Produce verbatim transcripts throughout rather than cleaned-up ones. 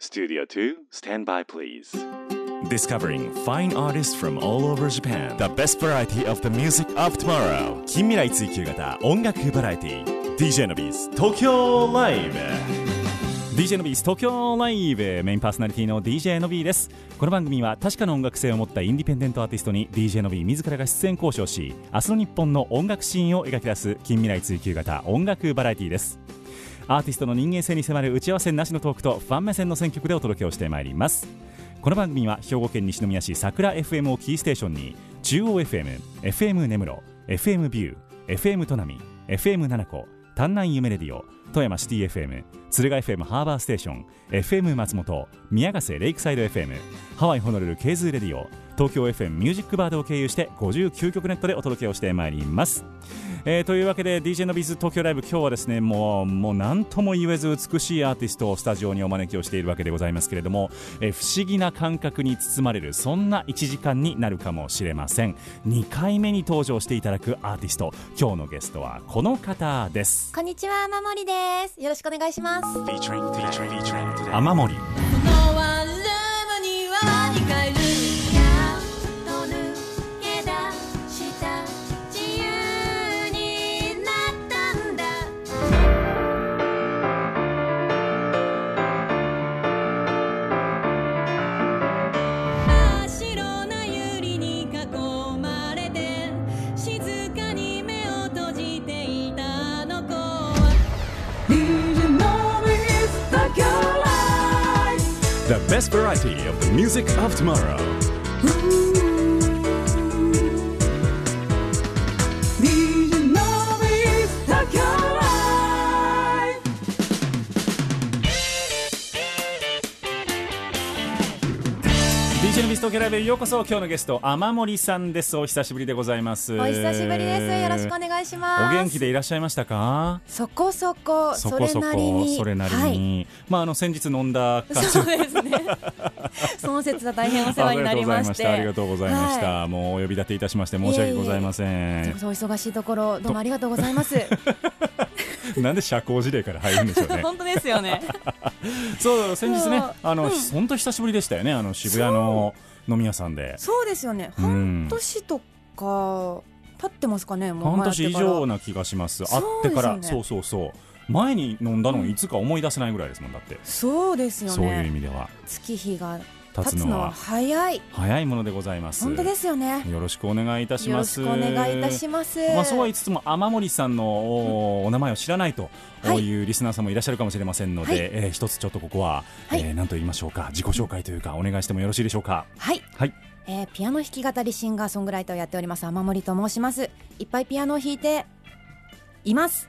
Studio two, stand by please. Discovering fine artists from all over Japan. The best variety of the music of tomorrow. 近未来追求型音楽バラエティ ディージェー のビーズ東京ライブ ディージェー のビーズ東京ライブメインパーソナリティの ディージェー のビーです。この番組は確かな音楽性を持ったインディペンデントアーティストに ディージェー のビー自らが出演交渉し、明日の日本の音楽シーンを描き出す近未来追求型音楽バラエティです。アーティストの人間性に迫る打ち合わせなしのトークとファン目線の選曲でお届けをしてまいります。この番組は兵庫県西宮市桜 エフエム をキーステーションに中央 エフエム、エフエム 根室、エフエム ビュー、エフエム 砺波、エフエム 七子、丹南夢レディオ、富山シティ エフエム、敦賀 エフエム ハーバーステーション、エフエム 松本、宮ヶ瀬レイクサイド エフエム、ハワイホノルルケーズーレディオ、東京 エフエム ミュージックバードを経由してごじゅうきゅうきょくネットでお届けをしてまいります。えー、というわけで ディージェー のビズ東京ライブ、今日はですねもうもう何とも言えず美しいアーティストをスタジオにお招きをしているわけでございますけれども、えー、不思議な感覚に包まれるそんないちじかんになるかもしれません。にかいめに登場していただくアーティスト、今日のゲストはこの方です。 こんにちは、雨森です。よろしくお願いします。 雨森。The best variety of the music of tomorrow.ディージェー のビズ東京ライブ。ディージェー のビズ東京ライブへようこそ。今日のゲスト雨森さんです。お久しぶりでございます。 お久しぶりです。よろしくお願いします。 お元気でいらっしゃいましたか？ そこそこ、 そこそこ、 それなりに、 それなりに、はい、まああの先日飲んだ感じ。 そうですね。その節は大変お世話になりまして、 ありがとうございました。はい、もうお呼び立ていたしまして申し訳ございません。 いえいえ、そう忙しいところどうもありがとうございます。 なんで社交辞令から入るんでしょうね。 本当ですよね。 そう先日ね、あの本、うん、当久しぶりでしたよね。あの渋谷の飲み屋さんで。 そうですよね。半年とか経ってますかね。もう半年以上な気がします。会ってから、そうそうそう。前に飲んだのいつか思い出せないぐらいですもん。だってそうですよね。 そういう意味では月日が経つのは早い早いものでございます。 本当ですよね。 よろしくお願いいたします。 よろしくお願いいたします。 まあ、そうは言いつつも雨森さんの お, お名前を知らないというリスナーさんもいらっしゃるかもしれませんので、はい、えー、一つちょっとここは、はい、えー、何と言いましょうか、自己紹介というかお願いしてもよろしいでしょうか。 はい、 はい、 えー、ピアノ弾き語りシンガーソングライターをやっております雨森と申します。いっぱいピアノを弾いています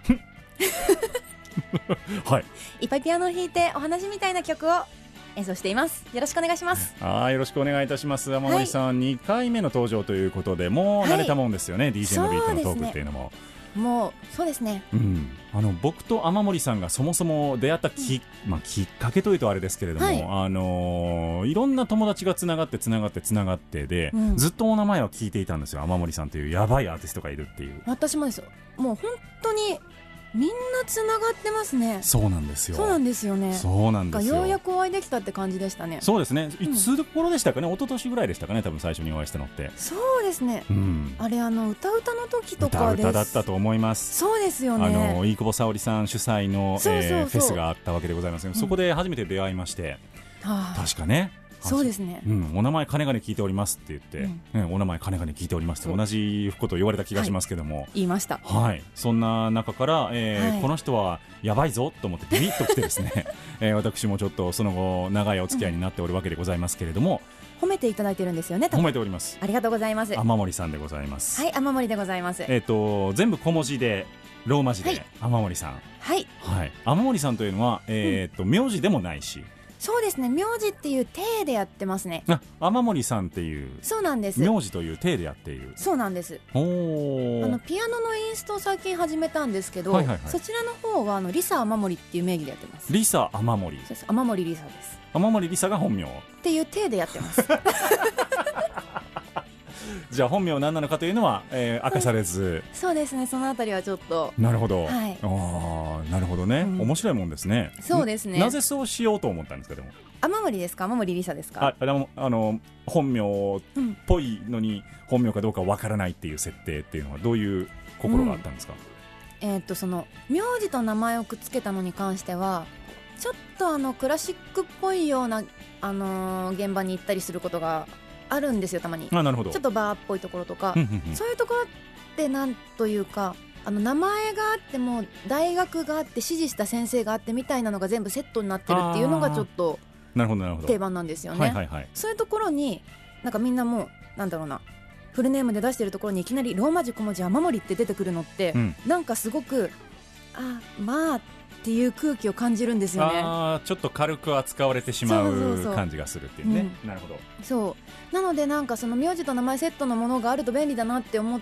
はい、 いっぱいピアノを弾いてお話みたいな曲を演奏しています。よろしくお願いします。 あ、よろしくお願いいたします。雨森さん、はい、にかいめの登場ということでもう慣れたもんですよね、はい、ディージェー のビートのトークっていうのも。 もうそうですね、 うん、あの僕と雨森さんがそもそも出会ったき、うん、まあ、きっかけというとあれですけれども、はい、あのー、いろんな友達がつながってつながってつながってで、うん、ずっとお名前は聞いていたんですよ。雨森さんというやばいアーティストがいるっていう。 私もですよ。もう本当にみんなつながってますね。 そうなんですよ。 そうなんですよね。 そうなんですよ。 ようやくお会いできたって感じでしたね。 そうですね。いつ頃でしたかね、うん、一昨年ぐらいでしたかね、多分最初にお会いしたのって。 そうですね、うん、あれあの歌歌の時とかです。 歌歌だったと思います。 そうですよね。 あの飯久保沙織さん主催のそうそうそう、 えー、フェスがあったわけでございますけど、うん、そこで初めて出会いまして、はあ、確かね。 そうですね、 うん、お名前かねがね聞いておりますって言って、うんね、お名前かねがね聞いておりますって同じことを言われた気がしますけども、はい、 言いました。 はい、そんな中から、えーはい、この人はやばいぞと思ってビビッときてですね、えー、私もちょっとその後長いお付き合いになっておるわけでございますけれども、 うん、褒めていただいてるんですよね。 褒めております。 ありがとうございます。 雨森さんでございます。 はい、雨森でございます。 えーと全部小文字でローマ字で、はい、雨森さん。 はい、 はい、雨森さんというのは、えーとうん、名字でもないし、 そうですね、名字っていう体でやってますね。 あ、雨森さんっていう。 そうなんです。 名字という体でやっている。 そうなんです。 おあのピアノのインストを最近始めたんですけど、 はいはいはい、 そちらの方はあのリサ雨森っていう名義でやってます。 リサ雨森。 そうです、雨森リサです。 雨森リサが本名っていう体でやってます。 じゃあ本名何なのかというのは、えー、明かされず、 そうですね、そのあたりはちょっと。 なるほど、 はい、 あなるほどね、うん、面白いもんですね。 そうですね。 なぜそうしようと思ったんですか。でも雨森ですか、雨森りさですか。 ああのあの本名っぽいのに本名かどうかわからないっていう設定っていうのはどういう心があったんですか。 うん、えー、っとその名字と名前をくっつけたのに関してはちょっとあのクラシックっぽいような、あのー、現場に行ったりすることがあるんですよ、たまに。 あ、なるほど。 ちょっとバーっぽいところとかそういうところってなんというか、あの名前があっても大学があって指示した先生があってみたいなのが全部セットになってるっていうのがちょっと定番なんですよね。はいはいはい、そういうところになんかみんなもうなんだろうな、フルネームで出してるところにいきなりローマ字小文字雨森って出てくるのって、うん、なんかすごくあまあっていう空気を感じるんですよね。 あ、ちょっと軽く扱われてしまう感じがするっていうね。うん、なるほど。 そうなので、なんかその名字と名前セットのものがあると便利だなって思って、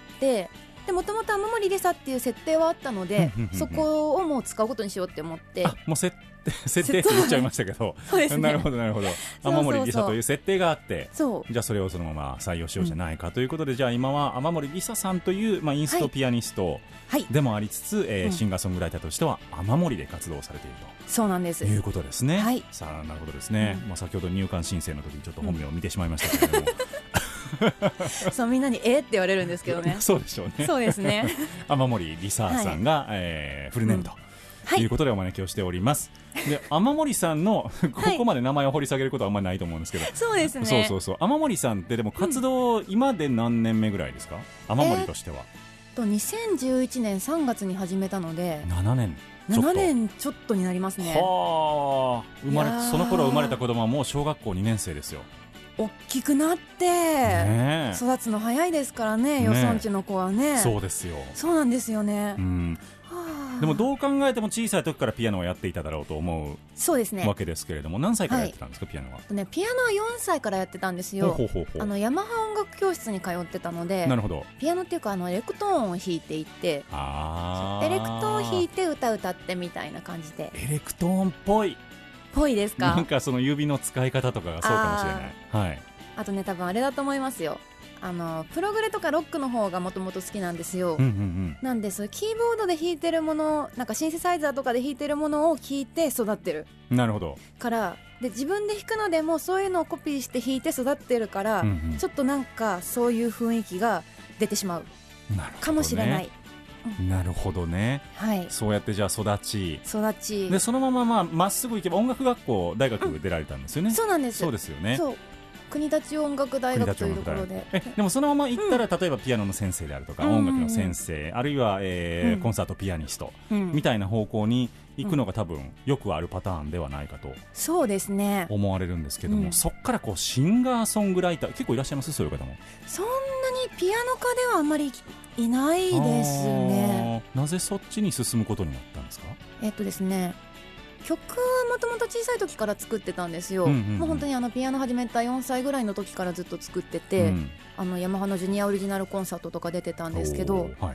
でもともと雨森りさっていう設定はあったのでそこをもう使うことにしようって思って。 あ、もう設定設定って言っちゃいましたけどそうです、ね、なるほどなるほど。雨森りさという設定があって、そうじゃあそれをそのまま採用しようじゃないかということで、うん、じゃあ今は雨森りささんという、まあ、インストピアニストでもありつつ、はい、えーうん、シンガーソングライターとしては雨森で活動されていると。 そうなんです、 いうことですね。 はい、 さあなるほどですね。うん、まあ、先ほど入管申請の時にちょっと本名を見てしまいましたけれども、 うん、そうみんなにえーって言われるんですけどね。 そうでしょうね。 そうですね。 雨森りささんが、はい、えー、フルネームと、うん、いうことでお招きをしております。はい、で雨森さんのここまで名前を掘り下げることはあんまりないと思うんですけど、はい、そうですね。そうそうそう。雨森さんってでも活動、うん、今で何年目ぐらいですか、雨森としては。 えー、とにせんじゅういちねんさんがつに始めたのでななねんななねんちょっとになりますね。 は生まれその頃生まれた子供はもう小学校にねん生ですよ。 大きくなって、ね、育つの早いですからね、よそんちの子はね。 そうですよ。 そうなんですよね。 うん、でもどう考えても小さい時からピアノをやっていただろうと思うそうですねわけですけれども、何歳からやってたんですか、はい、ピアノは。 ね、ピアノはよんさいからやってたんですよ。ほうほうほう。あのヤマハ音楽教室に通ってたので。 なるほど。 ピアノっていうかあのエレクトーンを弾いていって、あエレクトーンを弾いて歌歌ってみたいな感じで。 エレクトーンっぽいぽいですか。 なんかその指の使い方とかがそうかもしれない。はい。 あとね、多分あれだと思いますよ。あのプログレとかロックの方がもともと好きなんですよ。うんうんうん、なんでそうキーボードで弾いてるもの、なんかシンセサイザーとかで弾いてるものを聴いて育ってる。 なるほど。 からで自分で弾くのでもそういうのをコピーして弾いて育ってるから、うんうん、ちょっとなんかそういう雰囲気が出てしまうかもしれない。 なるほどね、 はい、 そうやってじゃあ育ち育ちでそのまままあまっすぐ行けば音楽学校大学出られたんですよね。 うん、そうなんです。 そうですよね。 そう国立音楽大学というところで。 えでもそのまま行ったら、うん、例えばピアノの先生であるとか、うん、音楽の先生、あるいは、えーうん、コンサートピアニスト、うん、みたいな方向に行くのが多分よくあるパターンではないかとそうですね思われるんですけども、うん、そっからこうシンガーソングライター結構いらっしゃいます？そういう方も。そんなにピアノ科ではあんまりいないですね。 なぜそっちに進むことになったんですか？ えっとですね曲はもともと小さい時から作ってたんですよ。うんうんうん、もう本当にあのピアノ始めたよんさいぐらいの時からずっと作ってて、うん、あのヤマハのジュニアオリジナルコンサートとか出てたんですけど、はい、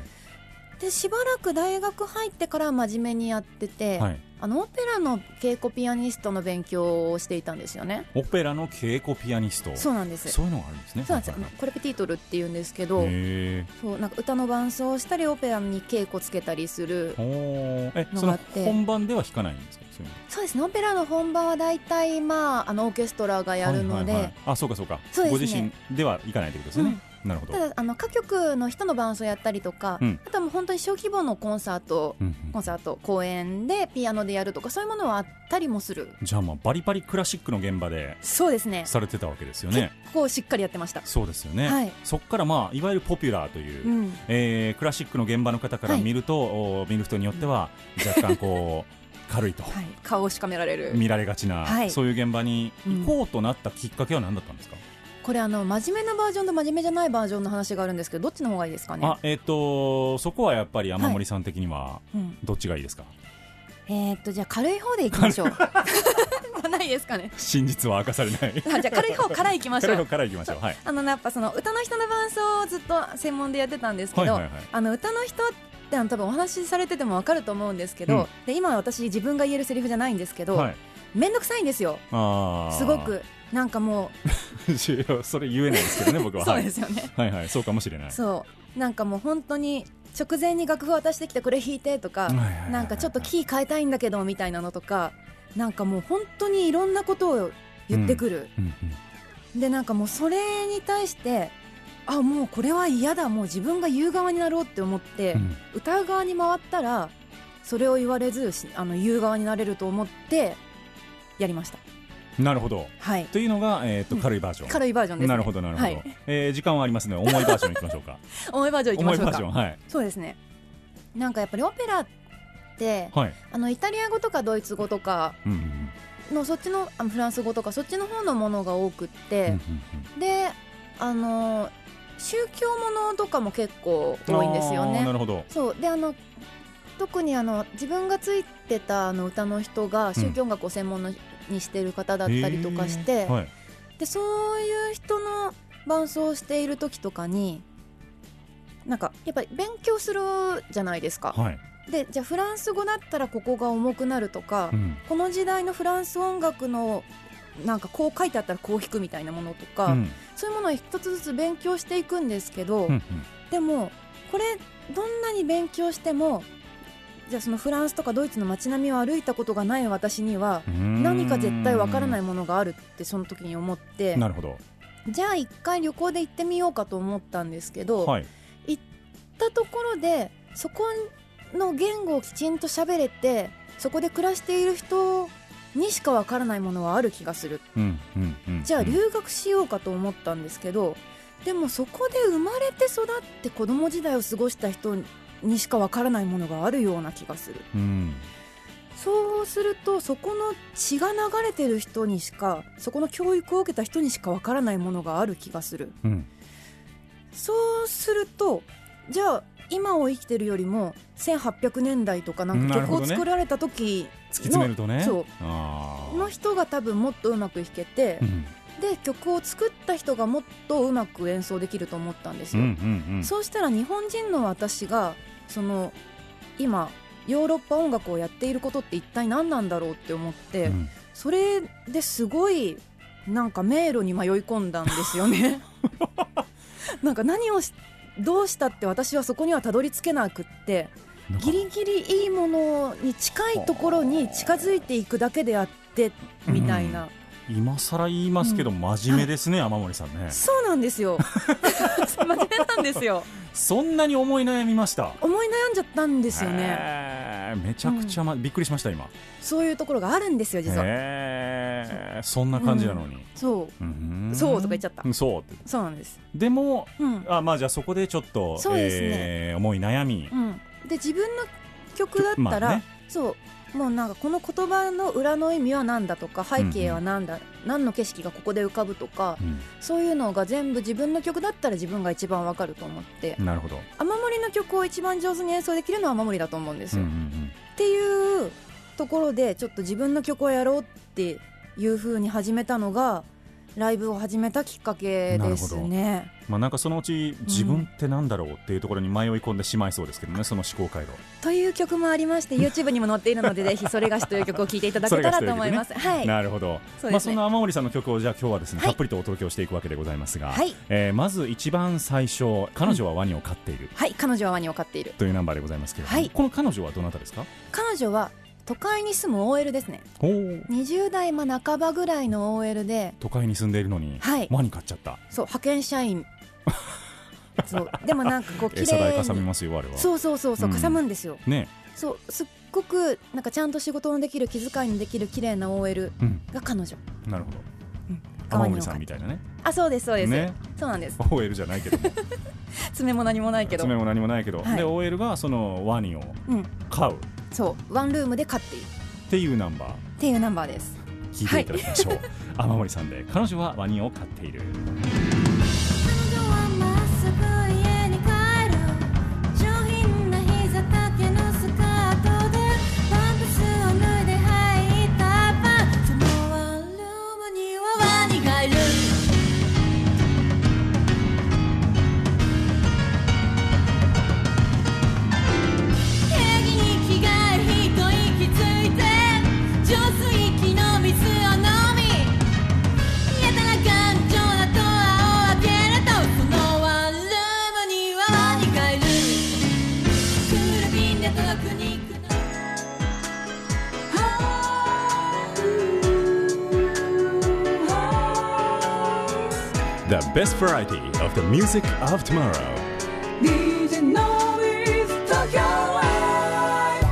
でしばらく大学入ってから真面目にやってて、はい、あのオペラの稽古ピアニストの勉強をしていたんですよね。 オペラの稽古ピアニスト。 そうなんです。 そういうのがあるんですね。 そうなんです。コレペティートルっていうんですけど、そうなんか歌の伴奏をしたりオペラに稽古つけたりするのがあって。 その本番では弾かないんですか？ そうですね。オペラの本番はだいたい、まあ、あのオーケストラがやるので、はいはいはい、 あそうかそうかそうです、ね、ご自身ではいかないということですね。うん、なるほど。 ただあの歌曲の人の伴奏やったりとか、うん、あとはもう本当に小規模のコンサート、うんうん、コンサート公演でピアノでやるとかそういうものはあったりもする。 じゃあまあバリバリクラシックの現場でそうですねされてたわけですよね。 結構しっかりやってました。 そうですよね、はい、そこからまあいわゆるポピュラーという、うんえー、クラシックの現場の方から見ると、はい、見る人によっては若干こう軽いと、はい、 顔をしかめられる見られがちな、はい、そういう現場に行こうとなったきっかけは何だったんですか？うん、 これあの真面目なバージョンと真面目じゃないバージョンの話があるんですけど、どっちの方がいいですかね？ あ、えー、とそこはやっぱり雨森さん的にはどっちがいいですか？ はい、えー、っとじゃあ軽い方でいきましょうないですかね。 真実は明かされないあじゃあ軽い方からいきましょう。 軽い方からいきましょう、はい、 あのやっぱその歌の人の伴奏をずっと専門でやってたんですけど、はいはいはい、あの歌の人って多分お話しされてても分かると思うんですけど、うん、で今私自分が言えるセリフじゃないんですけど、はい、 めんどくさいんですよ。 あすごくなんかもうそれ言えないですけどね僕は。 そうですよね、 はい、はいはいそうかもしれない。 そうなんかもう本当に直前に楽譜渡してきてこれ弾いてとか、なんかちょっとキー変えたいんだけどみたいなのとか、なんかもう本当にいろんなことを言ってくる、うんうんうん、でなんかもうそれに対してあもうこれは嫌だ、もう自分が言う側になろうって思って、うん、歌う側に回ったらそれを言われずあの言う側になれると思ってやりました。 なるほど、 はい、 というのが、えー、と軽いバージョン、 うん、軽いバージョンですね。 なるほどなるほど、はいえー、時間はありますので重いバージョンいきましょうか重いバージョンいきましょうか。 重いバージョン、はい、 そうですね。なんかやっぱりオペラって、はい、あのイタリア語とかドイツ語とかのそっちのあのフランス語とかそっちの方のものが多くって、うんうんうん、であの宗教ものとかも結構多いんですよね。 なるほど。 そうであの特にあの自分がついてたあの歌の人が宗教音楽を専門の、うんにしている方だったりとかして、はい、でそういう人の伴奏をしている時とかになんかやっぱり勉強するじゃないですか、はい、でじゃあフランス語だったらここが重くなるとか、うん、この時代のフランス音楽のなんかこう書いてあったらこう弾くみたいなものとか、うん、そういうものを一つずつ勉強していくんですけど、うんうん、でもこれどんなに勉強してもじゃあそのフランスとかドイツの街並みを歩いたことがない私には何か絶対わからないものがあるってその時に思って、 なるほど。 じゃあ一回旅行で行ってみようかと思ったんですけど、はい、行ったところでそこの言語をきちんと喋れてそこで暮らしている人にしかわからないものはある気がする、うんうんうんうん、じゃあ留学しようかと思ったんですけど、でもそこで生まれて育って子供時代を過ごした人にしかわからないものがあるような気がする、うん、そうするとそこの血が流れてる人にしかそこの教育を受けた人にしかわからないものがある気がする、うん、そうするとじゃあ今を生きてるよりもせんはっぴゃくねんだいとかなんか曲を作られた時の、ね、突き詰めるとねそうあの人が多分もっとうまく弾けて、うんで曲を作った人がもっとうまく演奏できると思ったんですよ、うんうんうん、そうしたら日本人の私がその今ヨーロッパ音楽をやっていることって一体何なんだろうって思って、うん、それですごいなんか迷路に迷い込んだんですよねなんか何をしどうしたって私はそこにはたどり着けなくってギリギリいいものに近いところに近づいていくだけであってみたいな、うん今更言いますけど、うん、真面目ですね、雨森さんね。 そうなんですよ真面目なんですよ。 そんなに思い悩みました。 思い悩んじゃったんですよね。 めちゃくちゃ、まうん、びっくりしました今。 そういうところがあるんですよ実は。 そんな感じなのに、うん、 そう、うん、そうとか言っちゃった、 うん、そうってそうなんです。 でも、うん、あまあじゃあそこでちょっとそうですね、えー、思い悩み、 うん、で自分の曲だったら、まあね、そうもうなんかこの言葉の裏の意味は何だとか背景は何だ、うんうん、何の景色がここで浮かぶとか、うん、そういうのが全部自分の曲だったら自分が一番わかると思って、 なるほど。 雨漏りの曲を一番上手に演奏できるのは雨漏りだと思うんですよ、うんうんうん、っていうところでちょっと自分の曲をやろうっていう風に始めたのがライブを始めたきっかけですね。 まあ、なんかそのうち自分ってなんだろうっていうところに迷い込んでしまいそうですけどね、うん、その思考回路という曲もありまして YouTube にも載っているのでぜひそれがしという曲を聴いていただけたらと思います、ねはい、 なるほど。 そ,、ねまあ、そんな雨森さんの曲をじゃあ今日はですね、はい、たっぷりとお届けをしていくわけでございますが、はいえー、まず一番最初彼女はワニを飼っている、 うん、はい彼女はワニを飼っているというナンバーでございますけれども、はい、この彼女はどなたですか？ 彼女は都会に住む オーエル ですね。にじゅう代ま半ばぐらいの オーエル で都会に住んでいるのに、はい、ワニ飼っちゃった。 そう派遣社員そうでもなんかこう綺麗に餌代かさみますよあれは。 そうそうそうそう、うん、かさむんですよ、 ね、 そうすっごくなんかちゃんと仕事のできる気遣いのできる綺麗な オーエル が彼女、 うん、なるほど、うん、雨森さんみたいなね。 あそうですそうです、ね、そうなんです。 オーエル じゃないけども爪も何もないけど爪も何もないけど、はい、で オーエル がそのワニを飼う、うん、 そうワンルームで飼っているっていうナンバーっていうナンバーです。 聞いていただきましょう、はい、雨森さんで彼女はワニを飼っている。 上水気の水 The best variety of the music of tomorrow. ディージェー の is Tokyo Live。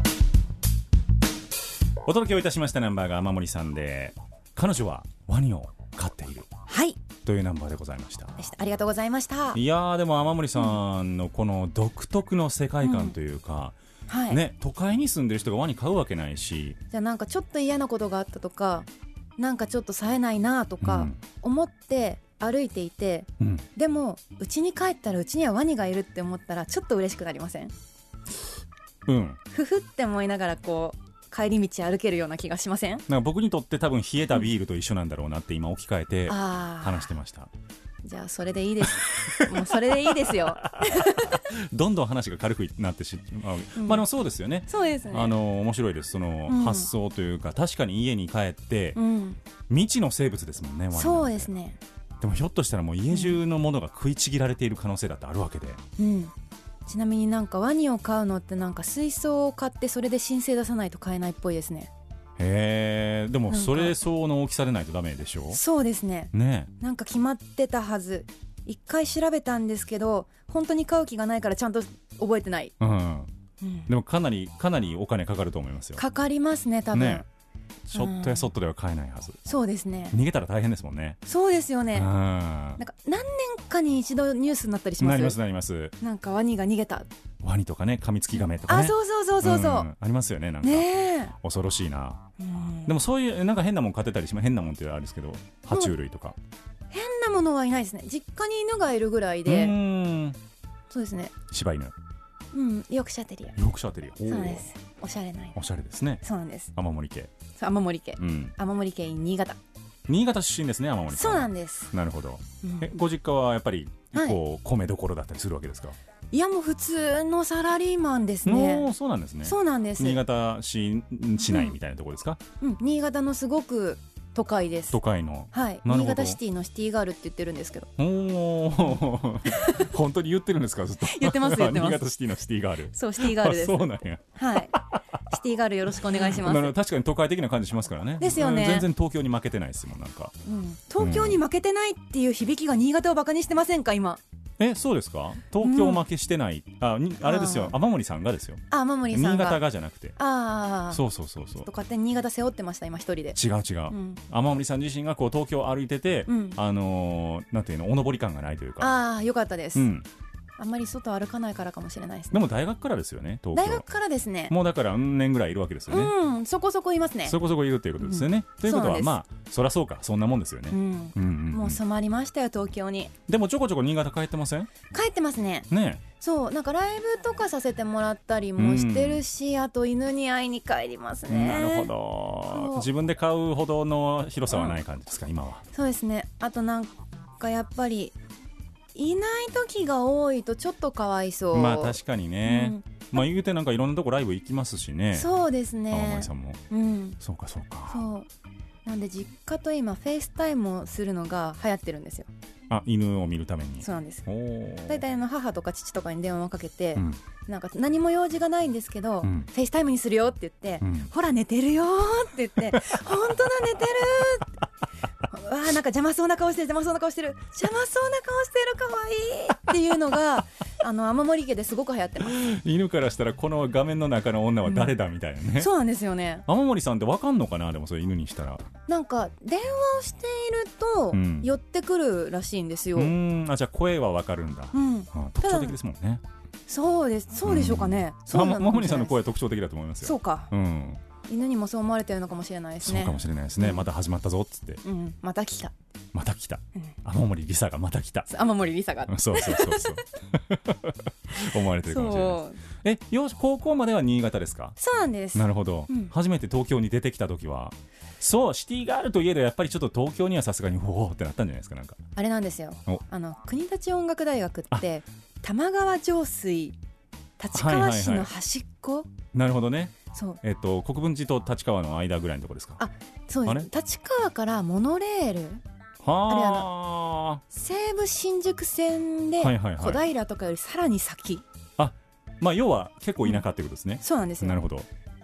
お届けをいたしましたナンバーが雨森さんで、彼女はワニを飼っている、 はいというナンバーでございました。 でした。ありがとうございました。 いやーでも雨森さんのこの独特の世界観というか、 うんはいね、都会に住んでる人がワニ飼うわけないし、 じゃあなんかちょっと嫌なことがあったとか、なんかちょっと冴えないなとか思って歩いていて、 うん、 でも家に帰ったらうちにはワニがいるって思ったらちょっと嬉しくなりません？ うんふふって思いながらこう帰り道歩けるような気がしません？ なんか僕にとって多分冷えたビールと一緒なんだろうなって今置き換えて話してました。 じゃあそれでいいですもうそれでいいですよどんどん話が軽くなってしまう、うん、まあでもそうですよね。 そうですね。 あの面白いです。その、うん、発想というか、確かに家に帰って、うん、未知の生物ですもんね、ワニなんて。 そうですね。 でもひょっとしたらもう家中のものが食いちぎられている可能性だってあるわけで、 うん、ちなみになんかワニを飼うのってなんか水槽を買ってそれで申請出さないと買えないっぽいですね。 へー、でもそれ相応の大きさでないとダメでしょ。 そうですね。 ね、 なんか決まってたはず。一回調べたんですけど本当に買う気がないからちゃんと覚えてない、 うんうん、でもかなりかなりお金かかると思いますよ。 かかりますね多分ね。 ちょっとやそっとでは買えないはず、うん、 そうですね。 逃げたら大変ですもんね。 そうですよね、 うん、 なんか何年かに一度ニュースになったりします。 なりますなります。なんかワニが逃げた、 ワニとかね、カミツキガメとかね、 あ、そうそうそうそうそう、うん、 ありますよね。なんかね恐ろしいな、 うん、 でもそういうなんか変なもん飼ってたりします。変なもんってあれですけど、爬虫類とか変なものはいないですね。実家に犬がいるぐらいで。うーん、そうですね。 柴犬、 うん、ヨークシャテリア。 ヨークシャテリア、 そうです。おしゃれな犬。 おしゃれですね。 そうなんです。 雨森家。 雨森家、 うん、 雨森家新潟。 新潟出身ですね、雨森さん。 そうなんです。 なるほど、 うん、 えご実家はやっぱりこう、はい、米どころだったりするわけですか？ いやもう普通のサラリーマンですね。 そうなんですね。 そうなんです。 新潟 市, 市内みたいなところですか？ うん、うん、新潟のすごく都会です。 都会の、 はい、新潟シティのシティガールって言ってるんですけど。 お本当に言ってるんですか？ずっと言ってます言ってます。 新潟シティのシティガール。 そう、シティガールです。 そうなんや。 はい、シティガールよろしくお願いします。 確かに都会的な感じしますからね。 ですよね。 全然東京に負けてないですもん。なんか、 うん、東京に負けてないっていう響きが新潟をバカにしてませんか今？ え、そうですか？東京負けしてない、うん、あ, にあれですよ、雨森さんがですよ。 あ、雨森さんが、 新潟がじゃなくて、 ああ、 そうそうそうそう、 と勝手に新潟背負ってました今一人で。 違う違う、うん、雨森さん自身がこう東京を歩いてて、うん、あのー、なんていうの、お登り感がないというか。 ああ、よかったです、うん、あんまり外歩かないからかもしれないですね。 でも大学からですよね、東京。 大学からですね。 もうだからうん年ぐらいいるわけですよね。 うん、そこそこいますね。 そこそこいるということですよね、うん、ということはまあそりゃそうか、そんなもんですよね、うんうんうんうん、 もう染まりましたよ東京に。 でもちょこちょこ新潟帰ってません？ 帰ってますね。 ね、 そう、なんかライブとかさせてもらったりもしてるし、うん、あと犬に会いに帰りますね。 なるほど。自分で買うほどの広さはない感じですか、うん、今は。 そうですね。あとなんかやっぱりいない時が多いとちょっとかわいそう。 まあ確かにね、うん、まあ言うてなんかいろんなとこライブ行きますしね。 そうですね。 青森さんも、うん、そうかそうか。 そうなんで実家と今フェイスタイムをするのが流行ってるんですよ。 あ、犬を見るために。 そうなんです。だいたい母とか父とかに電話をかけて、うん、なんか何も用事がないんですけど、うん、フェイスタイムにするよって言って、うん、ほら寝てるよって言って本当だ寝てるわー、なんか邪魔そうな顔してる邪魔そうな顔してる邪魔そうな顔してるかわいいっていうのがあの雨森家ですごく流行ってます。 犬からしたらこの画面の中の女は誰だみたいなね、うん、 そうなんですよね。 雨森さんって分かんのかな。でもそれ犬にしたらなんか電話をしていると寄ってくるらしいんですよ、うん、 あ、じゃあ声は分かるんだ、うん、あ、特徴的ですもんね。 そうです、そうでしょうかね、うん、 雨森さんの声は特徴的だと思いますよ。 そうか、うん、犬にもそう思われてるのかもしれないですね。 そうかもしれないですね、うん、また始まったぞっつって、 うん、また来たまた来た、うん、雨森リサがまた来た、 雨森リサがそうそうそうそう思われてるかもしれない。え、よし、高校までは新潟ですか？ そうなんです。 なるほど、うん、初めて東京に出てきた時は、そう、シティガールといえどやっぱりちょっと東京にはさすがにおおってなったんじゃないですか。なんかあれなんですよ、あの国立音楽大学って玉川上水立川市の端っこ、はいはいはい、なるほどね。そう、えっと、国分寺と立川の間ぐらいのところですか？ あ、そうです。立川からモノレール、 はあ、 あれあの西武新宿線で小平とかよりさらに先、 あ、まあ要は結構田舎ってことですね、 うん、そうなんですよ。 なるほど。 で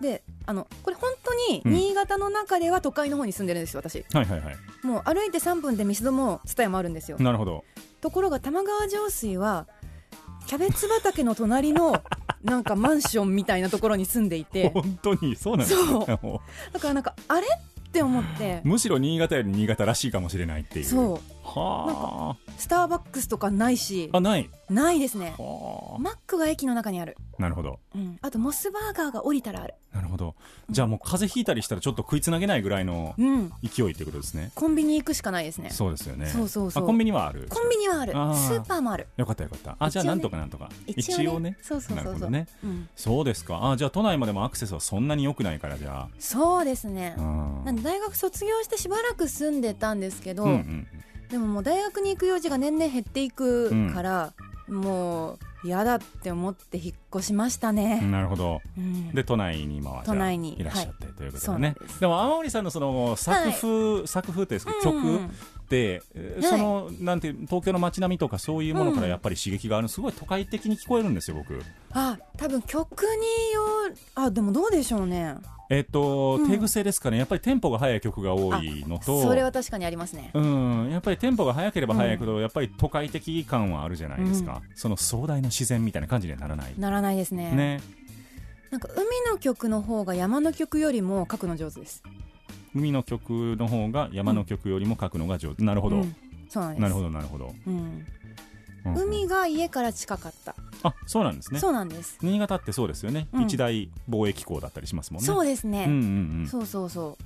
あのこれ本当に新潟の中では都会の方に住んでるんですよ私。 はいはいはい。 もう歩いてさんぷんでミスドもツタヤもあるんですよ。 なるほど。 ところが玉川上水はキャベツ畑の隣のなんかマンションみたいなところに住んでいて本当にそうなんですね。 そうだからなんかあれって思ってむしろ新潟より新潟らしいかもしれないっていう。 そうはあ。 スターバックスとかないし。 あ、ないないですね。 はあ。 マックが駅の中にある。 なるほど、 うん、あとモスバーガーが降りたらある。 なるほど。じゃあもう風邪ひいたりしたらちょっと食いつなげないぐらいの勢いっていうことですね、 うん、コンビニ行くしかないですね。 そうですよね。 そうそうそう。 あ、コンビニはある。 コンビニはある。スーパーもある。 よかったよかった。あ、じゃあなんとかなんとか一応ね。 一応ね。 そうそうそうそう。 なるほどね、 うん、 そうですか。あ、じゃあ都内までもアクセスはそんなに良くないからじゃあ。 そうですね。 うん、 なんで大学卒業してしばらく住んでたんですけど、 うんうん、 でももう大学に行く用事が年々減っていくから、うん、もう嫌だって思って引っ越しましたね。 なるほど、 うん、 で都内に今はじゃあいらっしゃって、はい、ということでね。で, でも天森さんのその作風、はい、作風ってですか、曲って、うん、その、はい、なんて東京の街並みとかそういうものからやっぱり刺激がある、すごい都会的に聞こえるんですよ僕。 あ、多分曲によあ、でもどうでしょうね。 えっと、うん、手癖ですかね。やっぱりテンポが速い曲が多いのと、 それは確かにありますね。 うん、やっぱりテンポが速ければ速いほど、うん、やっぱり都会的感はあるじゃないですか、うん、その壮大な自然みたいな感じにはならないならないです ね, ねなんか海の曲の方が山の曲よりも書くの上手です。 海の曲の方が山の曲よりも書くのが上手、うん、なるほど、うん、 そうなんです。 なるほどなるほど、 うんうん、海が家から近かった。 あ、そうなんですね。 そうなんです。 新潟ってそうですよね、うん、一大貿易港だったりしますもんね。 そうですね、 うんうんうん、 そうそうそう。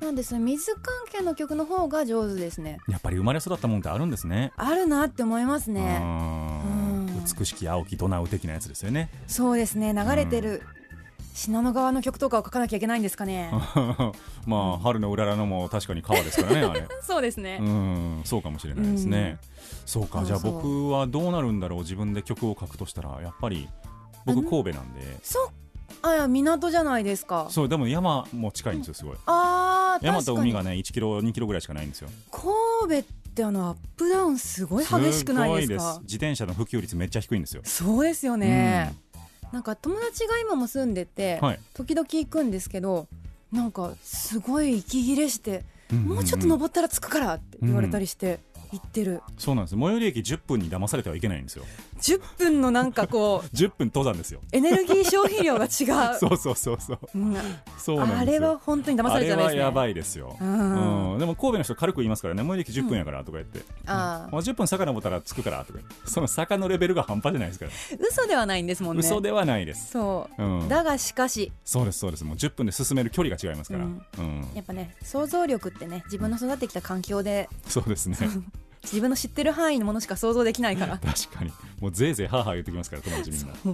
なんです水関係の曲の方が上手ですね。 やっぱり生まれ育ったもんってあるんですね。 あるなって思いますね。 うん、美しき青きドナウ的なやつですよね。 そうですね。流れてる信濃川の曲とかを書かなきゃいけないんですかね。 まあ、うん、春のうららのも確かに川ですからねあれそうですね。 うん、そうかもしれないですね、うん、そうか。じゃあ僕はどうなるんだろう。自分で曲を書くとしたらやっぱり僕神戸なんで。 そう、あ、いや港じゃないですか。 そう、でも山も近いんですよすごい、うん、 あ、 山と海がねいちキロにキロぐらいしかないんですよ。 神戸ってあのアップダウンすごい激しくないですか。すごいです。 自転車の普及率めっちゃ低いんですよ。 そうですよね、うん、なんか友達が今も住んでて、はい、時々行くんですけど、なんかすごい息切れして、うんうんうん、もうちょっと登ったら着くからって言われたりして、うん行ってる。 そうなんです。最寄り駅じゅっぷんに騙されてはいけないんですよ。 じゅっぷんのなんかこうじゅっぷん登山ですよ。 エネルギー消費量が違うそうそうそうそう、うん、そうなんですよ。 あれは本当に騙されちゃないですね。 あれはやばいですよ、うんうん、でも神戸の人軽く言いますからね、最寄り駅じゅっぷんやからとか言って、うん、あ、まあ、じゅっぷん坂登ったら着くからとか、その坂のレベルが半端じゃないですから。 嘘ではないんですもんね。 嘘ではないです。 そう、 うん、 だがしかしそうですそうです。もうじゅっぷんで進める距離が違いますから、うんうん、 やっぱね想像力ってね自分の育ってきた環境で、 そうですね自分の知ってる範囲のものしか想像できないから確かにもうぜいぜいハーハー言ってきますから友達みんな、うん、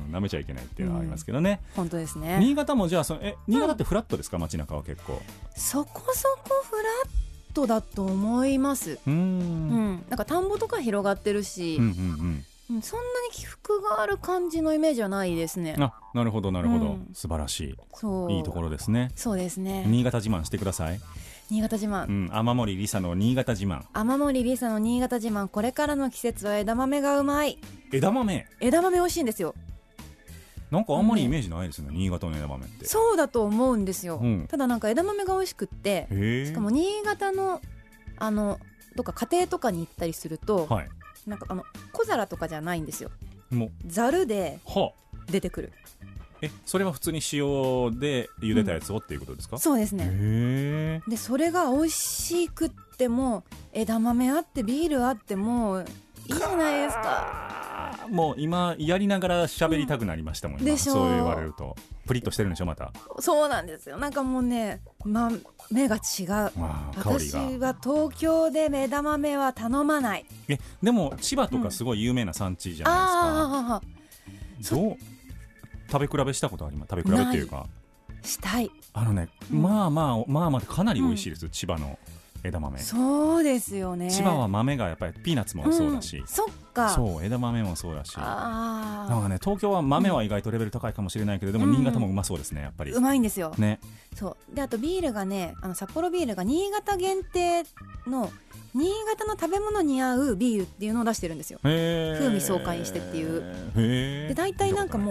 舐めちゃいけないっていうのはありますけどね、 うん、本当ですね。 新潟もじゃあそのえ新潟ってフラットですか、うん、街中は結構そこそこフラットだと思います。うん、うん、なんか田んぼとか広がってるし、うんうんうん、そんなに起伏がある感じのイメージはないですね。 あ、なるほどなるほど、うん、素晴らしい。そういいところですね。 そうですね。 新潟自慢してください。 新潟自慢、うん、 雨森りさの新潟自慢。 雨森りさの新潟自慢。これからの季節は枝豆がうまい。 枝豆枝豆美味しいんですよ。 なんかあんまりイメージないですね、うん、新潟の枝豆って。 そうだと思うんですよ、うん、ただなんか枝豆が美味しくって、しかも新潟のあのどっか家庭とかに行ったりすると、はい、なんかあの小皿とかじゃないんですよ。もうざるで出てくる。 え、それは普通に塩で茹でたやつをっていうことですか？ うん、そうですね。へでそれが美味しくっても枝豆あってビールあってもういいじゃないですか。 もう今やりながら喋りたくなりましたもん、うん、今そう言われるとプリッとしてるんでしょまた。 そうなんですよ。なんかもうね、ま、目が違う。私は東京で枝豆は頼まない。 えでも千葉とかすごい有名な産地じゃないですか、うん、どう食べ比べしたことあります？食べ比べっていうかしたい。 あのね、うん、まあまあまあまあかなり美味しいです、うん、千葉の枝豆。 そうですよね。 千葉は豆がやっぱりピーナッツもそうだし、 うん、そっか。 そう枝豆もそうだし、あなんかね東京は豆は意外とレベル高いかもしれないけど、うん、でも新潟もうまそうですねやっぱり。 うまいんですよね。 そうであとビールがね、あの札幌ビールが新潟限定の新潟の食べ物に合うビールっていうのを出してるんですよ。風味爽快にしてっていう。へで大体なんかもう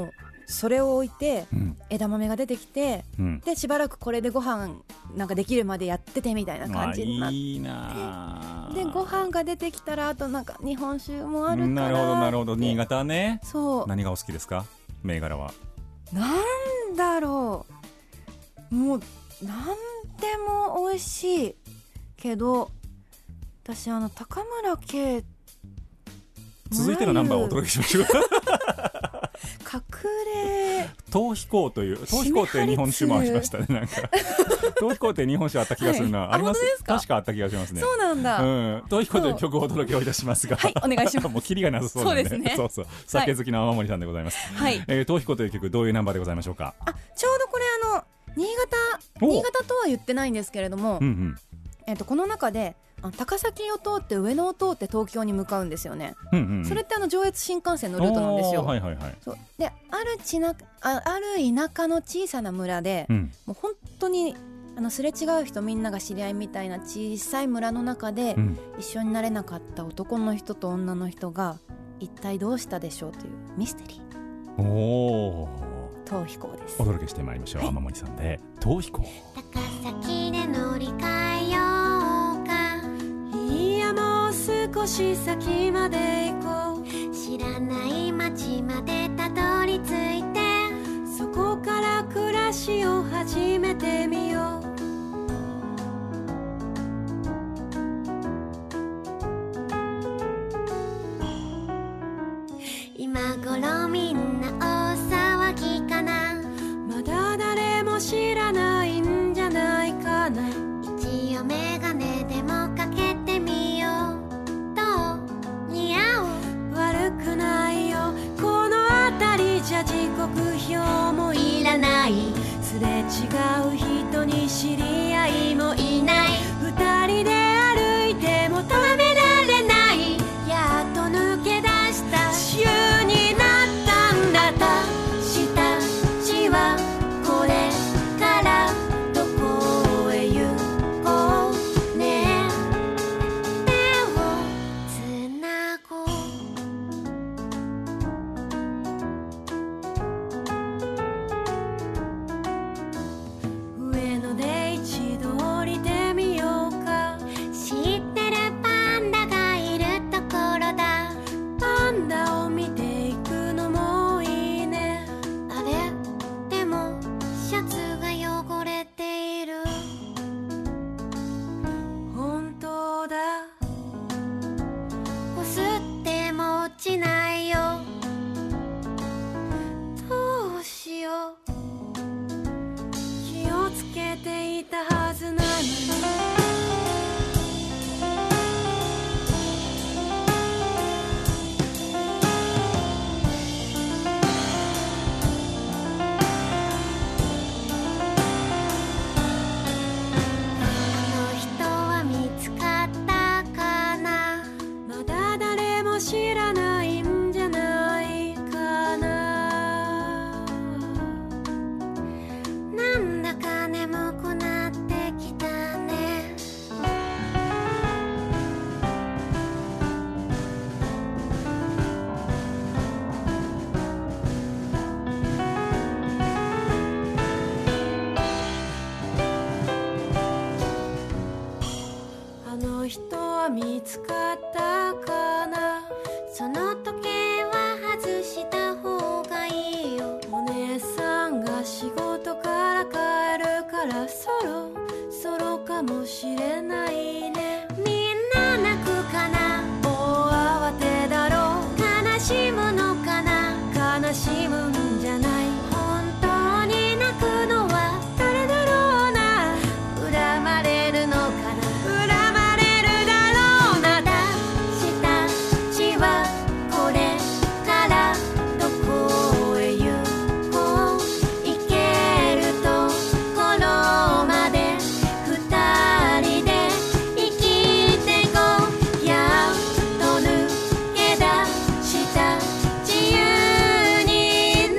それを置いて、 うん、 枝豆が出てきて、うん、でしばらくこれでご飯なんかできるまでやっててみたいな感じになって、いいな。でご飯が出てきたらあとなんか日本酒もあるから、 なるほどなるほど。新潟ね。 そう。 何がお好きですか、銘柄は。 なんだろう、もうなんでも美味しいけど、私あの高村圭、 続いてのナンバーをお届けしましょう。 隠れ逃避行という、逃避行って日本酒もありましたね。なんか逃避行って日本酒あった気がするな、はい、あります。確かあった気がしますね。 そうなんだ、うん、 逃避行という曲をお届けをいたしますが、 はい、お願いします。 もうキリがなさそうなんで、 そうですね。 そうそう、酒好きの天森さんでございます。はい、えー、逃避行という曲、どういうナンバーでございましょうか。 あ、ちょうどこれあの新潟新潟とは言ってないんですけれども、うんうん、えーとこの中で高崎を通って上野を通って東京に向かうんですよね、うんうんうん、それってあの上越新幹線のルートなんですよ、はいはいはい、そうで、あるちなあ、ある田舎の小さな村で、うん、もう本当にあのすれ違う人みんなが知り合いみたいな小さい村の中で、うん、一緒になれなかった男の人と女の人が一体どうしたでしょうというミステリー。おー、逃避行です。 お届けしてまいりましょう、はい、天森さんで逃避行。 高崎で乗り換えようか、いやもう少し先まで行こう、知らない街までたどり着いて、そこから暮らしを始めてみよう。今頃みんな大騒ぎかな、まだ誰も知らないんじゃないかな。一応メガネでもかけてみよう。どう？似合う？悪くないよ。この辺りじゃ時刻表もいらない。すれ違う人に知り合いもいない。二人で歩いてもためられない。やっと抜け出した自由になったんだ。したちはこれからどこへ行こうね。手をつなごう。上野で一度降りてみようか。知ってるパンダがいるところだ。パンダを見ていくのもいいね。あれ？でもシャツが汚れている。本当だ。こすっても落ちないよ。どうしよう。気をつけていたはずなのに。知らないんじゃないかな。なんだか眠くなってきたね。あの人は見つかったかな。その時計は外した方がいいよ。お姉さんが仕事から帰るからそろそろかもしれないね。みんな泣くかな。大慌てだろう。悲しむのかな。悲しむんじゃない。本当に泣くのは誰だろうな。恨まれるのかな。恨まれるだろうな。だしたちはこれからどこへ行こう。行けるところまで二人で生きてこう。やっと抜け出した自由に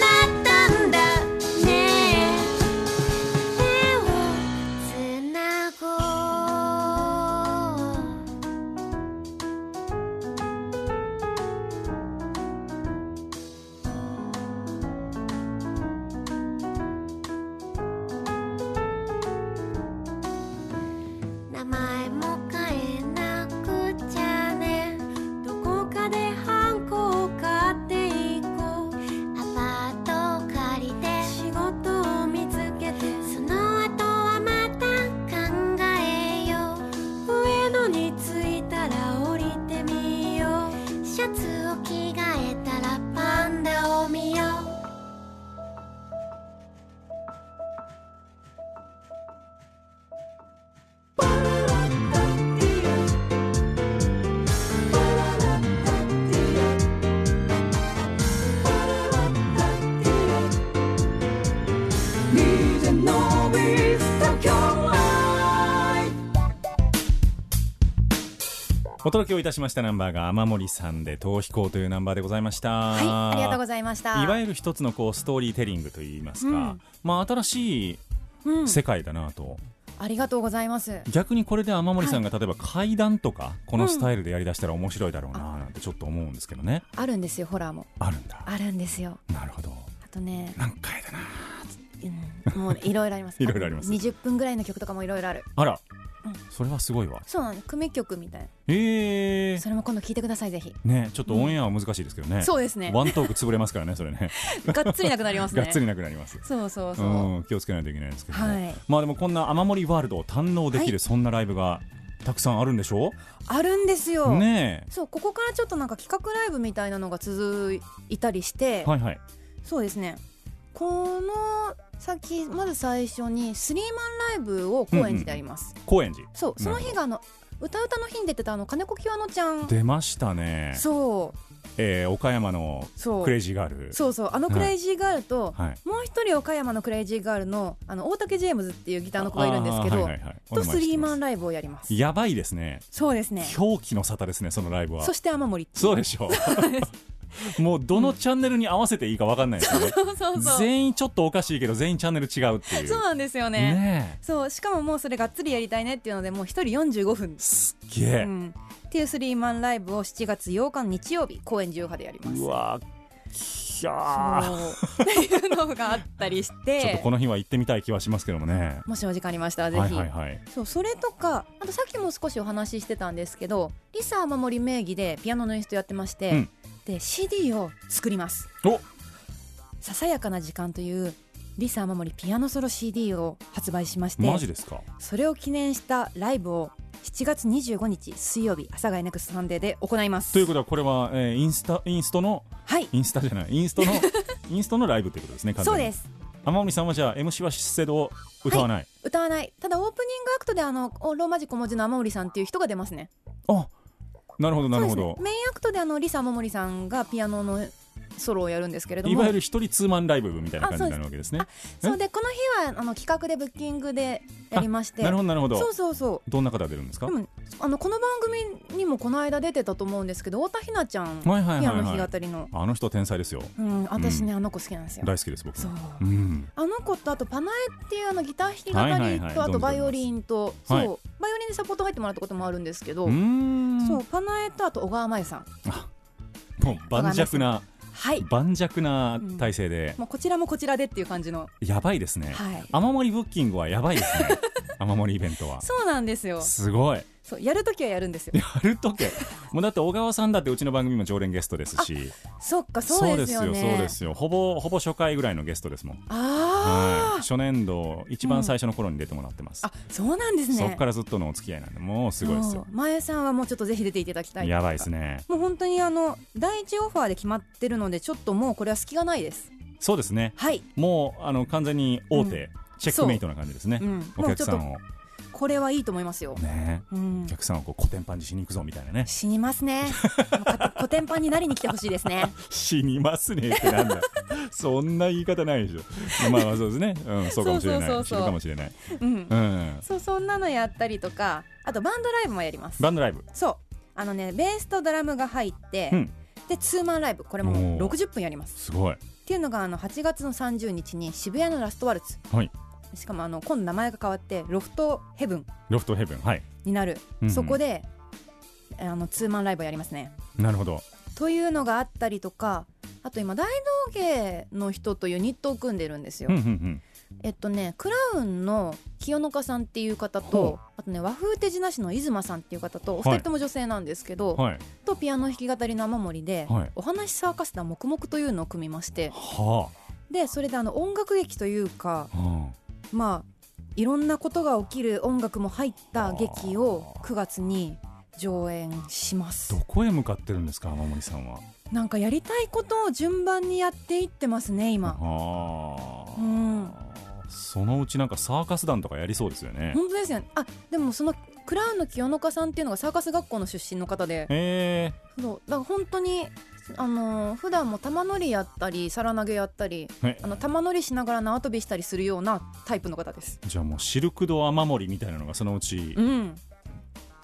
お届けをいたしましたナンバーが雨森さんで逃避行というナンバーでございました。 はい、ありがとうございました。 いわゆる一つのこうストーリーテリングといいますか、うん、まあ新しい世界だなと、 うん、ありがとうございます。 逆にこれで雨森さんが例えば怪談とかこのスタイルでやりだしたら面白いだろうななんてちょっと思うんですけどね。 あるんですよ、ホラーもあるんだ。 あるんですよ。 なるほど。 あとね、 何回だな、 うん、もういろいろありますいろいろあります。 にじゅっぷんぐらいの曲とかもいろいろある。 あら、 うん、 それはすごいわ。 そうなの、組曲みたいな。 えー、 それも今度聞いてください、ぜひね。ちょっとオンエアは難しいですけどね、うん、 そうですね。 ワントーク潰れますからね、それねがっつりなくなりますねがっつりなくなります。 そうそうそう、 うん、気をつけないといけないですけど、ね、 はい、 まあでもこんな雨森ワールドを堪能できる、はい、そんなライブがたくさんあるんでしょう。 あるんですよね。 そう、ここからちょっとなんか企画ライブみたいなのが続いたりして、はいはい、そうですね。この先まず最初にスリーマンライブを高円寺でやります、 うんうん、高円寺。 そう、その日があの歌うたの日に出てたあの金子きわのちゃん出ましたね。 そう、 えー、岡山のクレイジーガール。 そうそう、あのクレイジーガールと、 はい、 もう一人岡山のクレイジーガール の, あの大竹ジェームズっていうギターの子がいるんですけど、はいはいはい、とスリーマンライブをやります。 やばいですね。 そうですね。 狂気の沙汰ですね、そのライブは。 そして雨森。 そうでしょうもうどのチャンネルに合わせていいか分かんないですよね、うん、そうそうそう、全員ちょっとおかしいけど全員チャンネル違うっていう。 そうなんですよ ね, ね。そう、しかももうそれがっつりやりたいねっていうので、もうひとりよんじゅうごふん、 すっげえ、うん、 っていうスリーマンライブをしちがつようかの日曜日高円寺派でやります。 うわきゃーっていうのがあったりしてちょっとこの日は行ってみたい気はしますけどもね。 もしお時間ありましたらぜひ、はいはいはい、そう、それとかあとさっきも少しお話ししてたんですけど、リサ雨森名義でピアノのインストやってまして、うん、で シーディー を作ります。 お、 ささやかな時間というリサ雨森ピアノソロ シーディー を発売しまして、 マジですか。 それを記念したライブをしちがつにじゅうごにち水曜日阿佐ヶ谷ネクストサンデーで行います。 ということはこれは、えー、インスタインストの、 はい、 インスタじゃないインストのインストのライブということですね。 そうです。 雨森さんはじゃあ エムシー は出世を歌わない、はい、 歌わない。ただオープニングアクトであのローマ字小文字の雨森さんっていう人が出ますね。 あ、なるほどなるほど、 ね、メインアクトであのリサ雨森さんがピアノのソロをやるんですけれども、 いわゆる一人ツーマンライブみたいな感じになるわけですね。 あ、そうで、この日はあの企画でブッキングでやりまして。 なるほどなるほど。 そうそうそう。 どんな方出るんですか。でもあのこの番組にもこの間出てたと思うんですけど、太田ひなちゃん、はいはいはいはい、ピアノ弾き語りのあの人天才ですよ、 うん、私ね、うん、あの子好きなんですよ。 大好きです僕。 そう、 うん、 あの子とあとパナエっていうあのギター弾き語りと、はいはいはい、あとバイオリンと、そう、はい、バイオリンでサポート入ってもらったこともあるんですけど、うーん、そう、パナエとあと小川真由さん、 あ、もう盤石な、 はい、 盤石な体制で、 うん、もうこちらもこちらでっていう感じの、 やばいですね、 はい、 雨森ブッキングはやばいですね雨森イベントは。 そうなんですよ。 すごい。 そう、やるときはやるんですよ。 やるときもうだって小川さんだってうちの番組も常連ゲストですし。 そっか、そうですよね。 そうですよそうですよ。ほぼほぼ初回ぐらいのゲストですもん。 あ、 はい、初年度一番最初の頃に出てもらってます、 うん、あ、そうなんですね。 そっからずっとのお付き合いなんで、もうすごいですよ。 前さんはもうちょっとぜひ出ていただきたい。 やばいですね。 もう本当にあの第一オファーで決まってるので、ちょっともうこれは隙がないです。 そうですね、 はい、 もうあの完全に大手、うん、チェックメイトな感じですね、うん、お客さんを。 これはいいと思いますよ、 ね、うん、お客さんをこうコテンパンにしに行くぞみたいなね。 死にますねコテンパンになりに来てほしいですね死にますねってなんだそんな言い方ないでしょまあまあそうですね、うん、そうかもしれない。そうそうそうそう、死ぬかもしれない、うんうん、そう、そんなのやったりとか、あとバンドライブもやります。 バンドライブ、 そう、あのね、ベースとドラムが入って、うん、でツーマンライブ、これもろくじゅっぷんやります。 すごい。 っていうのがあのはちがつのさんじゅうにちに渋谷のラストワルツ、はい、しかもあの今度名前が変わってロフトヘブンロフトヘブン、はい、 になる、うんうん、そこであのツーマンライブをやりますね。 なるほど。 というのがあったりとか、あと今大道芸の人とユニットを組んでるんですよ、うんうんうん、えっとねクラウンの清野香さんっていう方と、あとね和風手品師の出馬さんっていう方と、お二人とも女性なんですけど、はい、とピアノ弾き語りの雨森で、はい、お話サーカス団黙々というのを組みまして、はあ、でそれであの音楽劇というか、はあ、まあいろんなことが起きる音楽も入った劇をくがつに上演します。 どこへ向かってるんですか、雨森さんは。 なんかやりたいことを順番にやっていってますね今。あ、うん、 そのうちなんかサーカス団とかやりそうですよね。 本当ですよね。あ、でもそのクラウンの清野香さんっていうのがサーカス学校の出身の方で、へー、そうだから本当にあのー、普段も玉乗りやったり皿投げやったり、あの玉乗りしながら縄跳びしたりするようなタイプの方です。 じゃあもうシルクド雨森みたいなのがそのうち、 うん、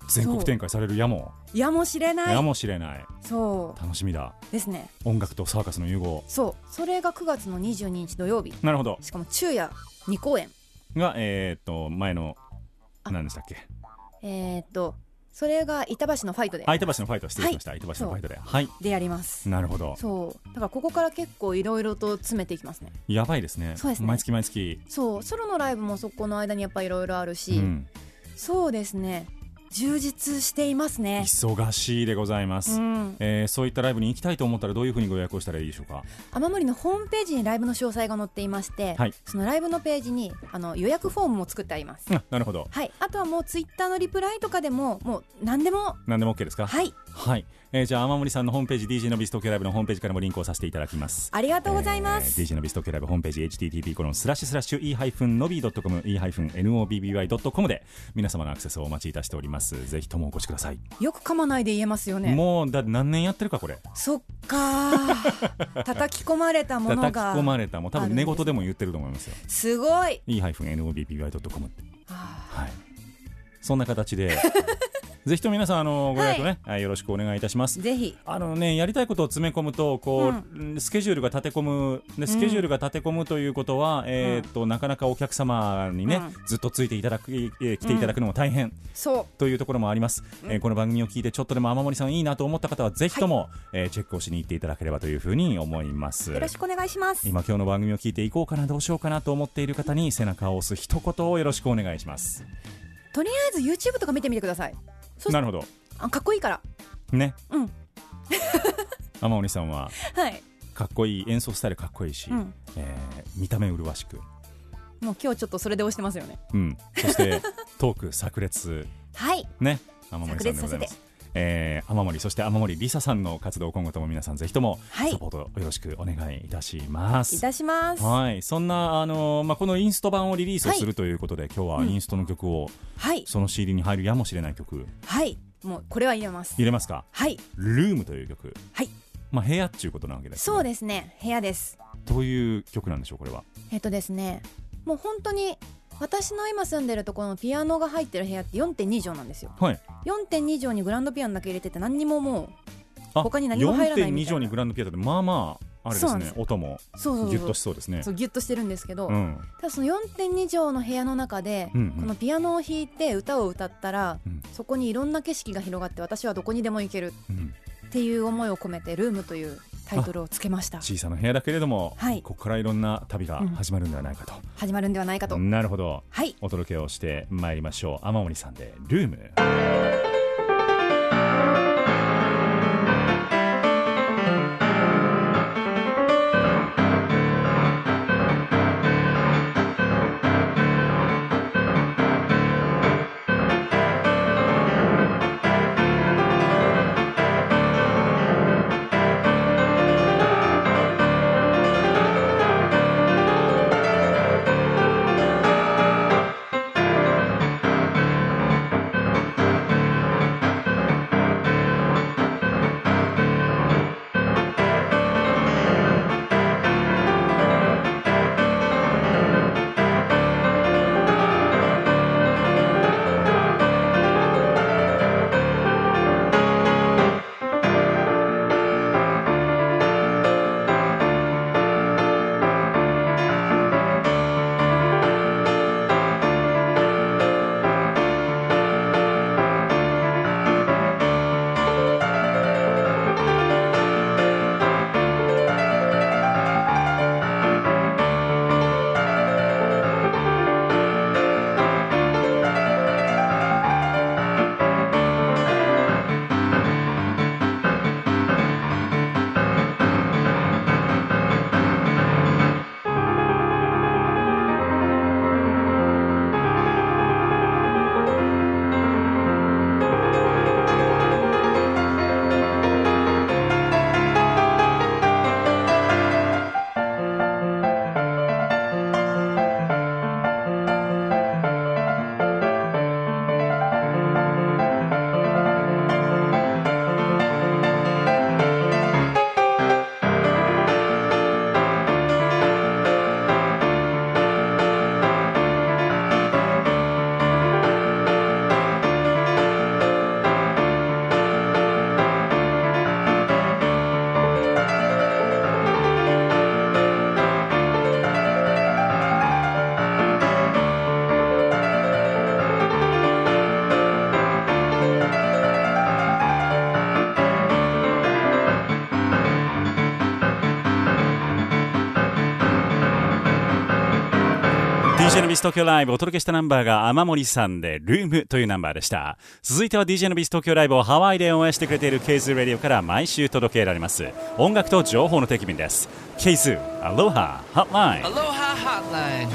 全国展開されるやもやもしれないやもしれない。 そう楽しみだですね。 音楽とサーカスの融合。 そうそれがくがつのにじゅうににち土曜日。 なるほど。 しかも昼夜にこうえんがえー、っと前の何でしたっけ。 えー、っとそれが板橋のファイトで。 板橋のファイト失礼しました、はい、板橋のファイトで、はい、 でやります。 なるほど。 そうだからここから結構いろいろと詰めていきますね。 やばいですね。 そうですね。 毎月毎月。 そうソロのライブもそこの間にやっぱいろいろあるし、うん、そうですね充実していますね。 忙しいでございます、うん、えー、そういったライブに行きたいと思ったらどういうふうにご予約をしたらいいでしょうか。 雨漏りのホームページにライブの詳細が載っていまして、はい、そのライブのページにあの予約フォームも作ってあります。 あ、なるほど、 はい、あとはもうツイッターのリプライとかでももう何でも何でも OK ですか。 はい、 はい、えー、じゃあ雨漏りさんのホームページ ディージェー のビス東京ライブのホームページからもリンクをさせていただきます。 ありがとうございます、 えー、ディージェー のビス東京ライブホームページ エイチティーティーピー コロンスラッシュスラッシュ イーハイフンノビードットコム イーハイフンエヌオービービーワイドットコム で皆様のアクセスをお待ちいたしております。ぜひともお越しください。 よく噛まないで言えますよね。 もうだって何年やってるかこれ。 そっか叩き込まれたものが叩き込まれたもう多分寝言でも言ってると思いますよ。 すごいイーハイフンエヌオービービーワイドットコム、 はい、そんな形でぜひとも皆さんあのご予約ね、はい、よろしくお願いいたします。 ぜひあの、ね、やりたいことを詰め込むとこう、うん、スケジュールが立て込むでスケジュールが立て込むということは、うん、えー、っとなかなかお客様にね、うん、ずっとついていただく、えー、来ていただくのも大変、うん、そうというところもあります、うんえー、この番組を聞いてちょっとでも雨漏りさんいいなと思った方はぜひとも、はいえー、チェックをしに行っていただければというふうに思います。 よろしくお願いします。 今今日の番組を聞いていこうかなどうしようかなと思っている方に背中を押す一言をよろしくお願いします。 とりあえず YouTube とか見てみてください。 なるほど。 あかっこいいからね。 うん天鬼さんは、 はい、 かっこいい演奏スタイルかっこいいし、うんえー、見た目麗しくもう今日ちょっとそれで押してますよね、 うん、そしてトーク炸裂はいね天鬼さんでございます。えー、雨漏りそして雨漏りりささんの活動今後とも皆さんぜひともサポートよろしくお願いいたします、 はい、いたします、 はい、そんな、あのーまあ、このインスト版をリリースをするということで、はい、今日はインストの曲を、うんはい、その シーディー に入るやもしれない曲、 はいもうこれは入れます入れますか。 はいルームという曲、 はいまあ、部屋っていうことなわけです、ね、 そうですね部屋です。 どういう曲なんでしょうこれは。 えっとですねもう本当に私の今住んでるところのピアノが入ってる部屋って よんてんに 畳なんですよ、はい、よんてんに 畳にグランドピアノだけ入れてて何にももう他に何も入らないみたいな。 よんてんに 畳にグランドピアノってまあまああれですね音もギュッとしそうですね。 そうギュッとしてるんですけど、 うん、 ただその よんてんに 畳の部屋の中で、うんうん、このピアノを弾いて歌を歌ったら、うん、そこにいろんな景色が広がって私はどこにでも行ける、うん、っていう思いを込めてルームというタイトルをつけました。 小さな部屋だけれども、はい、ここからいろんな旅が始まるんではないかと、うん、 始まるんではないかと。 なるほど、 はい、 お届けをしてまいりましょう。雨漏りさんでルーム。 のビス東京ライブお届けしたナンバーが雨森さんでルームというナンバーでした。続いては ディージェー のビス東京ライブをハワイで応援してくれている ケイズー ラディオから毎週届けられます音楽と情報の定期便です。 ケイズー アロハホットライン。 Aloha Hotline。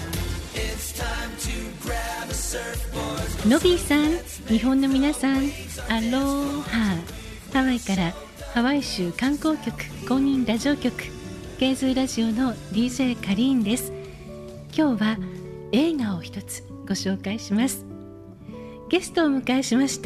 のびーさん、日本の皆さん、アロハ。ハワイからハワイ州観光局公認ラジオ局ケイズーラジオの ディージェー カリーンです。今日は映画を一つご紹介します。ゲストをお迎えしました。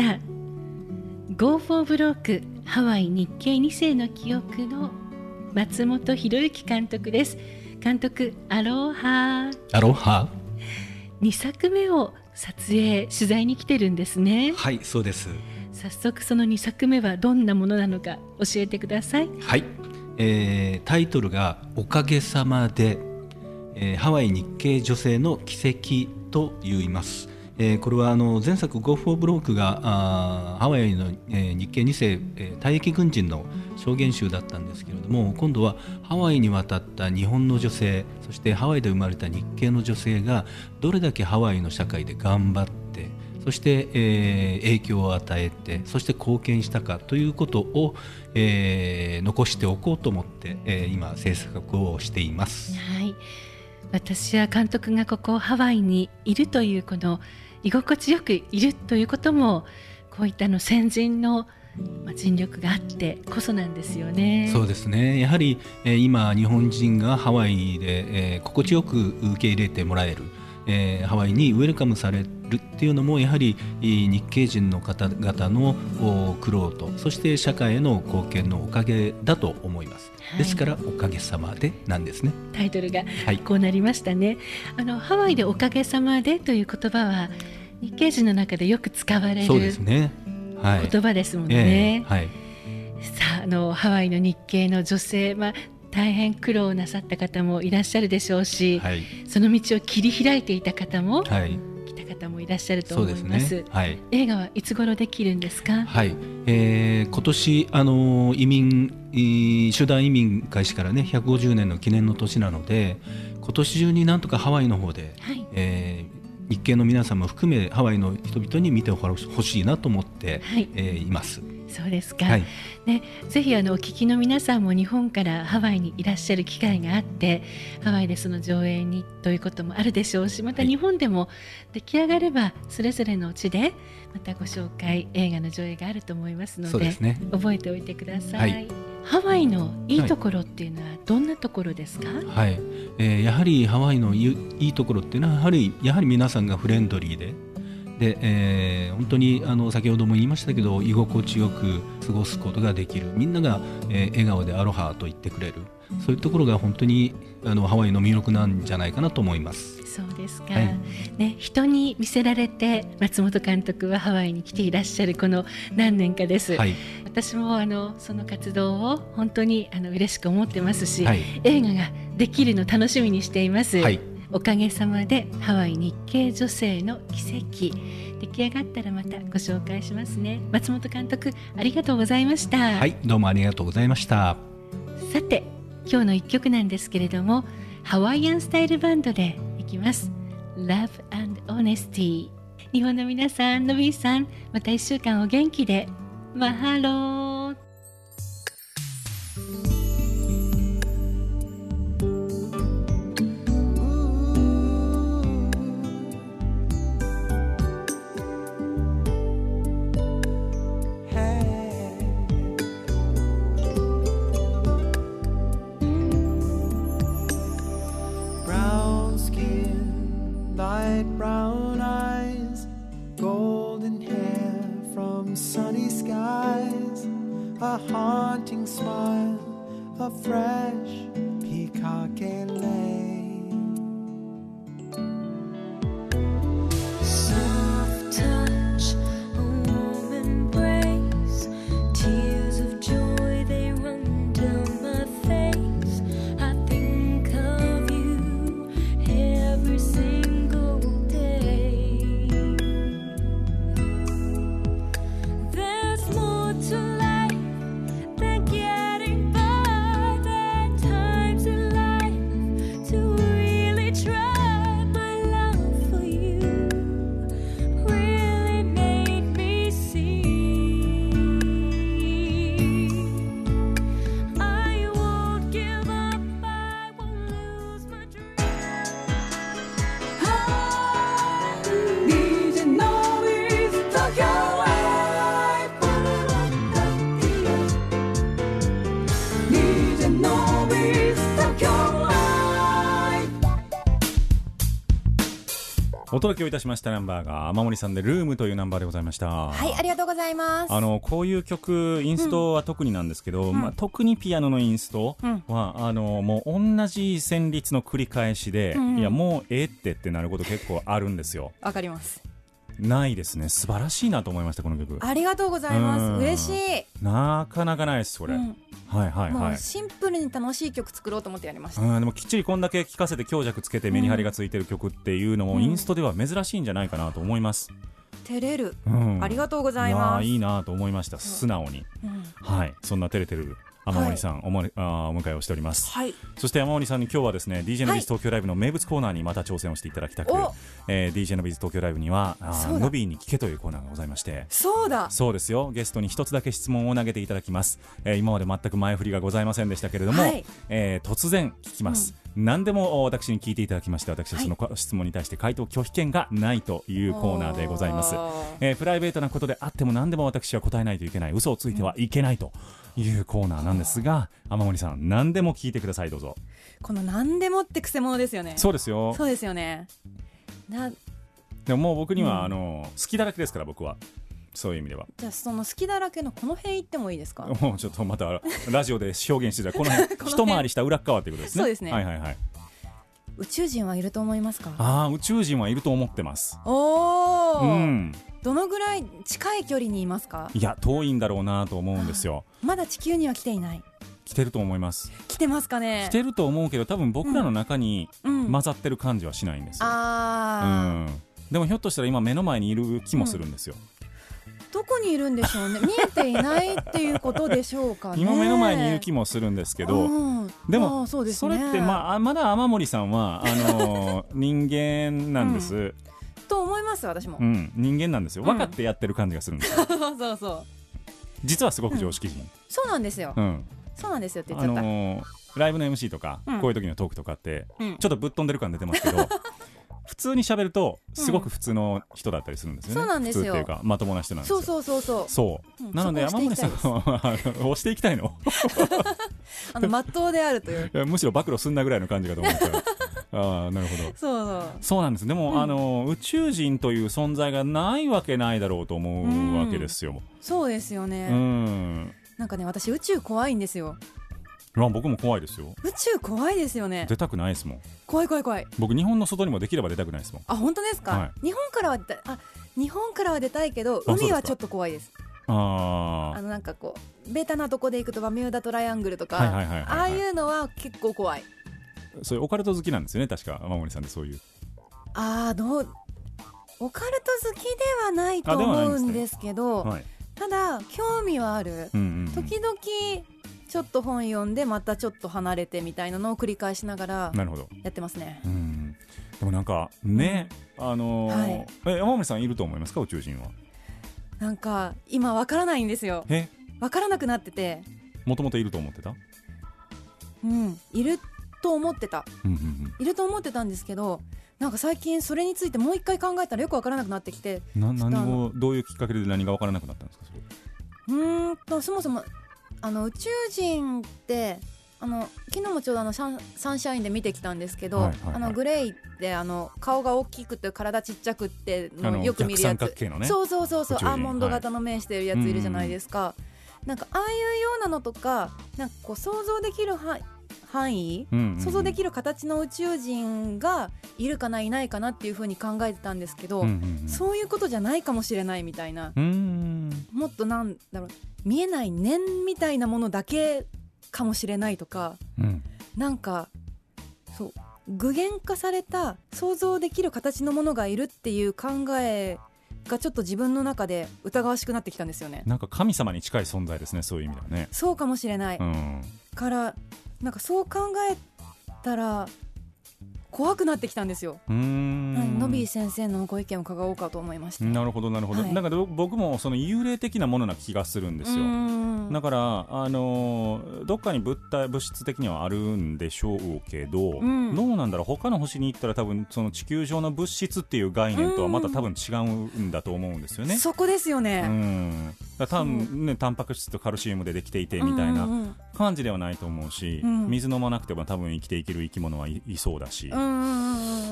Go for Broke ハワイ日系に世の記憶の松本博之監督です。監督、アロハ。 アロハ。 にさくめを撮影取材に来てるんですね。 はい、そうです。 早速そのにさくめはどんなものなのか教えてください。 はい、えー、タイトルがおかげさまで、えー、ハワイ日系女性の奇跡と言います。えー、これはあの前作 Go for Broke があハワイの、えー、日系に世、えー、退役軍人の証言集だったんですけれども、今度はハワイに渡った日本の女性、そしてハワイで生まれた日系の女性がどれだけハワイの社会で頑張って、そして、えー、影響を与えて、そして貢献したかということを、えー、残しておこうと思って、えー、今制作をしています。 はい、私は監督がここハワイにいるというこの居心地よくいるということもこういったの先人の尽力があってこそなんですよね。 そうですね。やはり、えー、今日本人がハワイで、えー、心地よく受け入れてもらえる、えー、ハワイにウェルカムされるっていうのもやはり日系人の方々の苦労と、そして社会への貢献のおかげだと思います。はい、ですからおかげさまでなんですね。 タイトルがこうなりましたね。はい、あのハワイでおかげさまでという言葉は日系人の中でよく使われる。 そうですね。はい、 言葉ですもんね。 えーはい、 さあ、あのハワイの日系の女性、まあ、大変苦労なさった方もいらっしゃるでしょうし、はい、その道を切り開いていた方も、はい、来た方もいらっしゃると思います。そうですね。はい、映画はいつ頃できるんですか？ はい、えー、今年あの移民集団移民開始からねひゃくごじゅうねんの記念の年なので、今年中になんとかハワイの方で、はい、えー日系の皆さんも含めハワイの人々に見てほしいなと思って、はいえー、います。 そうですか、はいね、ぜひあのお聞きの皆さんも日本からハワイにいらっしゃる機会があってハワイでその上映にということもあるでしょうし、また日本でも出来上がればそれぞれの地でまたご紹介映画の上映があると思いますの で, そうですね、 覚えておいてください。はい、 ハワイのいいところっていうのはどんなところですか？ はい、えー、やはりハワイのい い, いいところっていうのはやはり、やはり皆さんがフレンドリーでで、えー、本当にあの先ほども言いましたけど居心地よく過ごすことができる、みんなが、えー、笑顔でアロハと言ってくれる、そういうところが本当にあのハワイの魅力なんじゃないかなと思います。 そうですか、 はいね、人に見せられて松本監督はハワイに来ていらっしゃるこの何年かです、はい、私もあのその活動を本当にあの嬉しく思ってますし、はい、映画ができるの楽しみにしています、はい、おかげさまでハワイ日系女性の奇跡、出来上がったらまたご紹介しますね。松本監督ありがとうございました。 はい、どうもありがとうございました。 さて今日の一曲なんですけれどもハワイアンスタイルバンドでいきます。 Love and Honesty。 日本の皆さん、のびーさん、またいっしゅうかんお元気で。マハロー。 Brown eyes, golden hair from sunny skies. 届けをいたしましたナンバーが雨森さんでルームというナンバーでございました。 はい、ありがとうございます。 あのこういう曲インストは特になんですけど、うんまあ、特にピアノのインストは、うん、あのもう同じ旋律の繰り返しで、うん、いやもうええってってなること結構あるんですよ。 わかります。 ないですね。素晴らしいなと思いましたこの曲。 ありがとうございます。嬉しい。 なかなかないですこれ、うん、はいはいはい。 もうシンプルに楽しい曲作ろうと思ってやりました。 うんでもきっちりこんだけ聴かせて強弱つけてメリハリがついてる曲っていうのも、うん、インストでは珍しいんじゃないかなと思います。 照れる、うん、ありがとうございます。 いいなと思いました素直に、うん、はいそんな照れてる雨森さん、はい、お, もあお迎えをしております、はい、そして雨森さんに今日はですね ディージェー のビーズ東京ライブの名物コーナーにまた挑戦をしていただきたく、えー、ディージェー のビーズ東京ライブにはノビーに聞けというコーナーがございまして、 そうだそうですよ。ゲストに一つだけ質問を投げていただきます、えー、今まで全く前振りがございませんでしたけれども、はいえー、突然聞きます、うん、何でも私に聞いていただきまして、私はその質問に対して回答拒否権がないというコーナーでございます、えー、プライベートなことであっても何でも私は答えないといけない、嘘をついてはいけないというコーナーなんですが、雨森さん何でも聞いてください。どうぞ。 この何でもってくせ者ですよね。 そうですよそうですよね。なでももう僕には、うん、あの好きだらけですから僕は。そういう意味では。 じゃあその好きだらけのこの辺行ってもいいですか。 もうちょっとまたラジオで表現してたこの辺この辺一回りした裏側ということですね。 そうですね。 はいはいはい。 宇宙人はいると思いますか。 ああ宇宙人はいると思ってます。 おー、 うん、 どのぐらい近い距離にいますか。 いや遠いんだろうなと思うんですよ。 まだ地球には来ていない。 来てると思います。 来てますかね。 来てると思うけど多分僕らの中に混ざってる感じはしないんですよ、うんあうん、でもひょっとしたら今目の前にいる気もするんですよ、 うん、どこにいるんでしょうね。見えていないっていうことでしょうかね。 今目の前にいる気もするんですけど、うん、でもそうですね、 それって、まあ、まだ雨森さんはあの人間なんです、うんと思います私も、 うん、人間なんですよ。分かってやってる感じがするんですよ、 うん、そうそう実はすごく常識人、うん、 そうなんですよ、うんそうなんですよって言っちゃった、あのー、ライブの エムシー とか、うん、こういう時のトークとかって、うん、ちょっとぶっ飛んでる感出てますけど普通に喋るとすごく普通の人だったりするんですよね、 うん、そうなんですよ。 普通っていうかまともな人なんですよ。 そうそうそうそう、 うん、なので山森さんは押していきたいのあの真っ当であるといういやむしろ暴露すんなぐらいの感じかと思ったらああなるほど。 そうそうそうなんです。でも、うん、あの宇宙人という存在がないわけないだろうと思うわけですよ、うん、 そうですよね、うん、なんかね私宇宙怖いんですよ。 まあ、僕も怖いですよ。 宇宙怖いですよね。 出たくないですもん。 怖い怖い怖い。 僕日本の外にもできれば出たくないですもん。 あ本当ですか、はい、日本からは出たい。あ日本からは出たいけど海はちょっと怖いです。ああのなんかこうベタなとこで行くとバミューダトライアングルとかああいうのは結構怖い。 そういうオカルト好きなんですよね確か雨森さんで。そういうああどうオカルト好きではないと思うんですけど、ねはい、ただ興味はある、うんうんうん、時々ちょっと本読んでまたちょっと離れてみたいなのを繰り返しながらやってますね。 うんでもなんかね、うん、あのーはい、え山森さんいると思いますか宇宙人は。 なんか今わからないんですよ。 えわからなくなってて。 もともといると思ってた。 うんいると思ってた、 うんうんうん、 いると思ってたんですけどなんか最近それについてもう一回考えたらよくわからなくなってきて。 な何をどういうきっかけで何がわからなくなったんですかそれ。 うーんとそもそもあの宇宙人ってあの昨日もちょうどあのサン、サンシャインで見てきたんですけど、はいはいはい、あのグレイってあの顔が大きくて体ちっちゃくってのよく見るやつ、 逆三角形のね、 そうそうそうそうアーモンド型の面してるやついるじゃないですか、はい、なんかああいうようなのとかなんかこう想像できる範囲範囲、うんうんうん、想像できる形の宇宙人がいるかないないかなっていう風に考えてたんですけど、うんうんうん、そういうことじゃないかもしれないみたいな、 うん、 もっとなんだろう見えない念みたいなものだけかもしれないとか、うん、なんかそう具現化された想像できる形のものがいるっていう考えがちょっと自分の中で疑わしくなってきたんですよね。 なんか神様に近い存在ですねそういう意味ではね。 そうかもしれない、うん、からなんかそう考えたら怖くなってきたんですよ。うーんノビー先生のご意見を伺おうかと思いました。 なるほどなるほど、はい、なんか僕もその幽霊的なものな気がするんですよ。だからあのー、どっかに物体物質的にはあるんでしょうけど、うん、どうなんだろう他の星に行ったら多分その地球上の物質っていう概念とはまた多分違うんだと思うんですよね。 そこですよね。 うんだ多分ねタンパク質とカルシウムでできていてみたいな感じではないと思うし、うん、水飲まなくても多分生きていける生き物はい、いそうだし、うん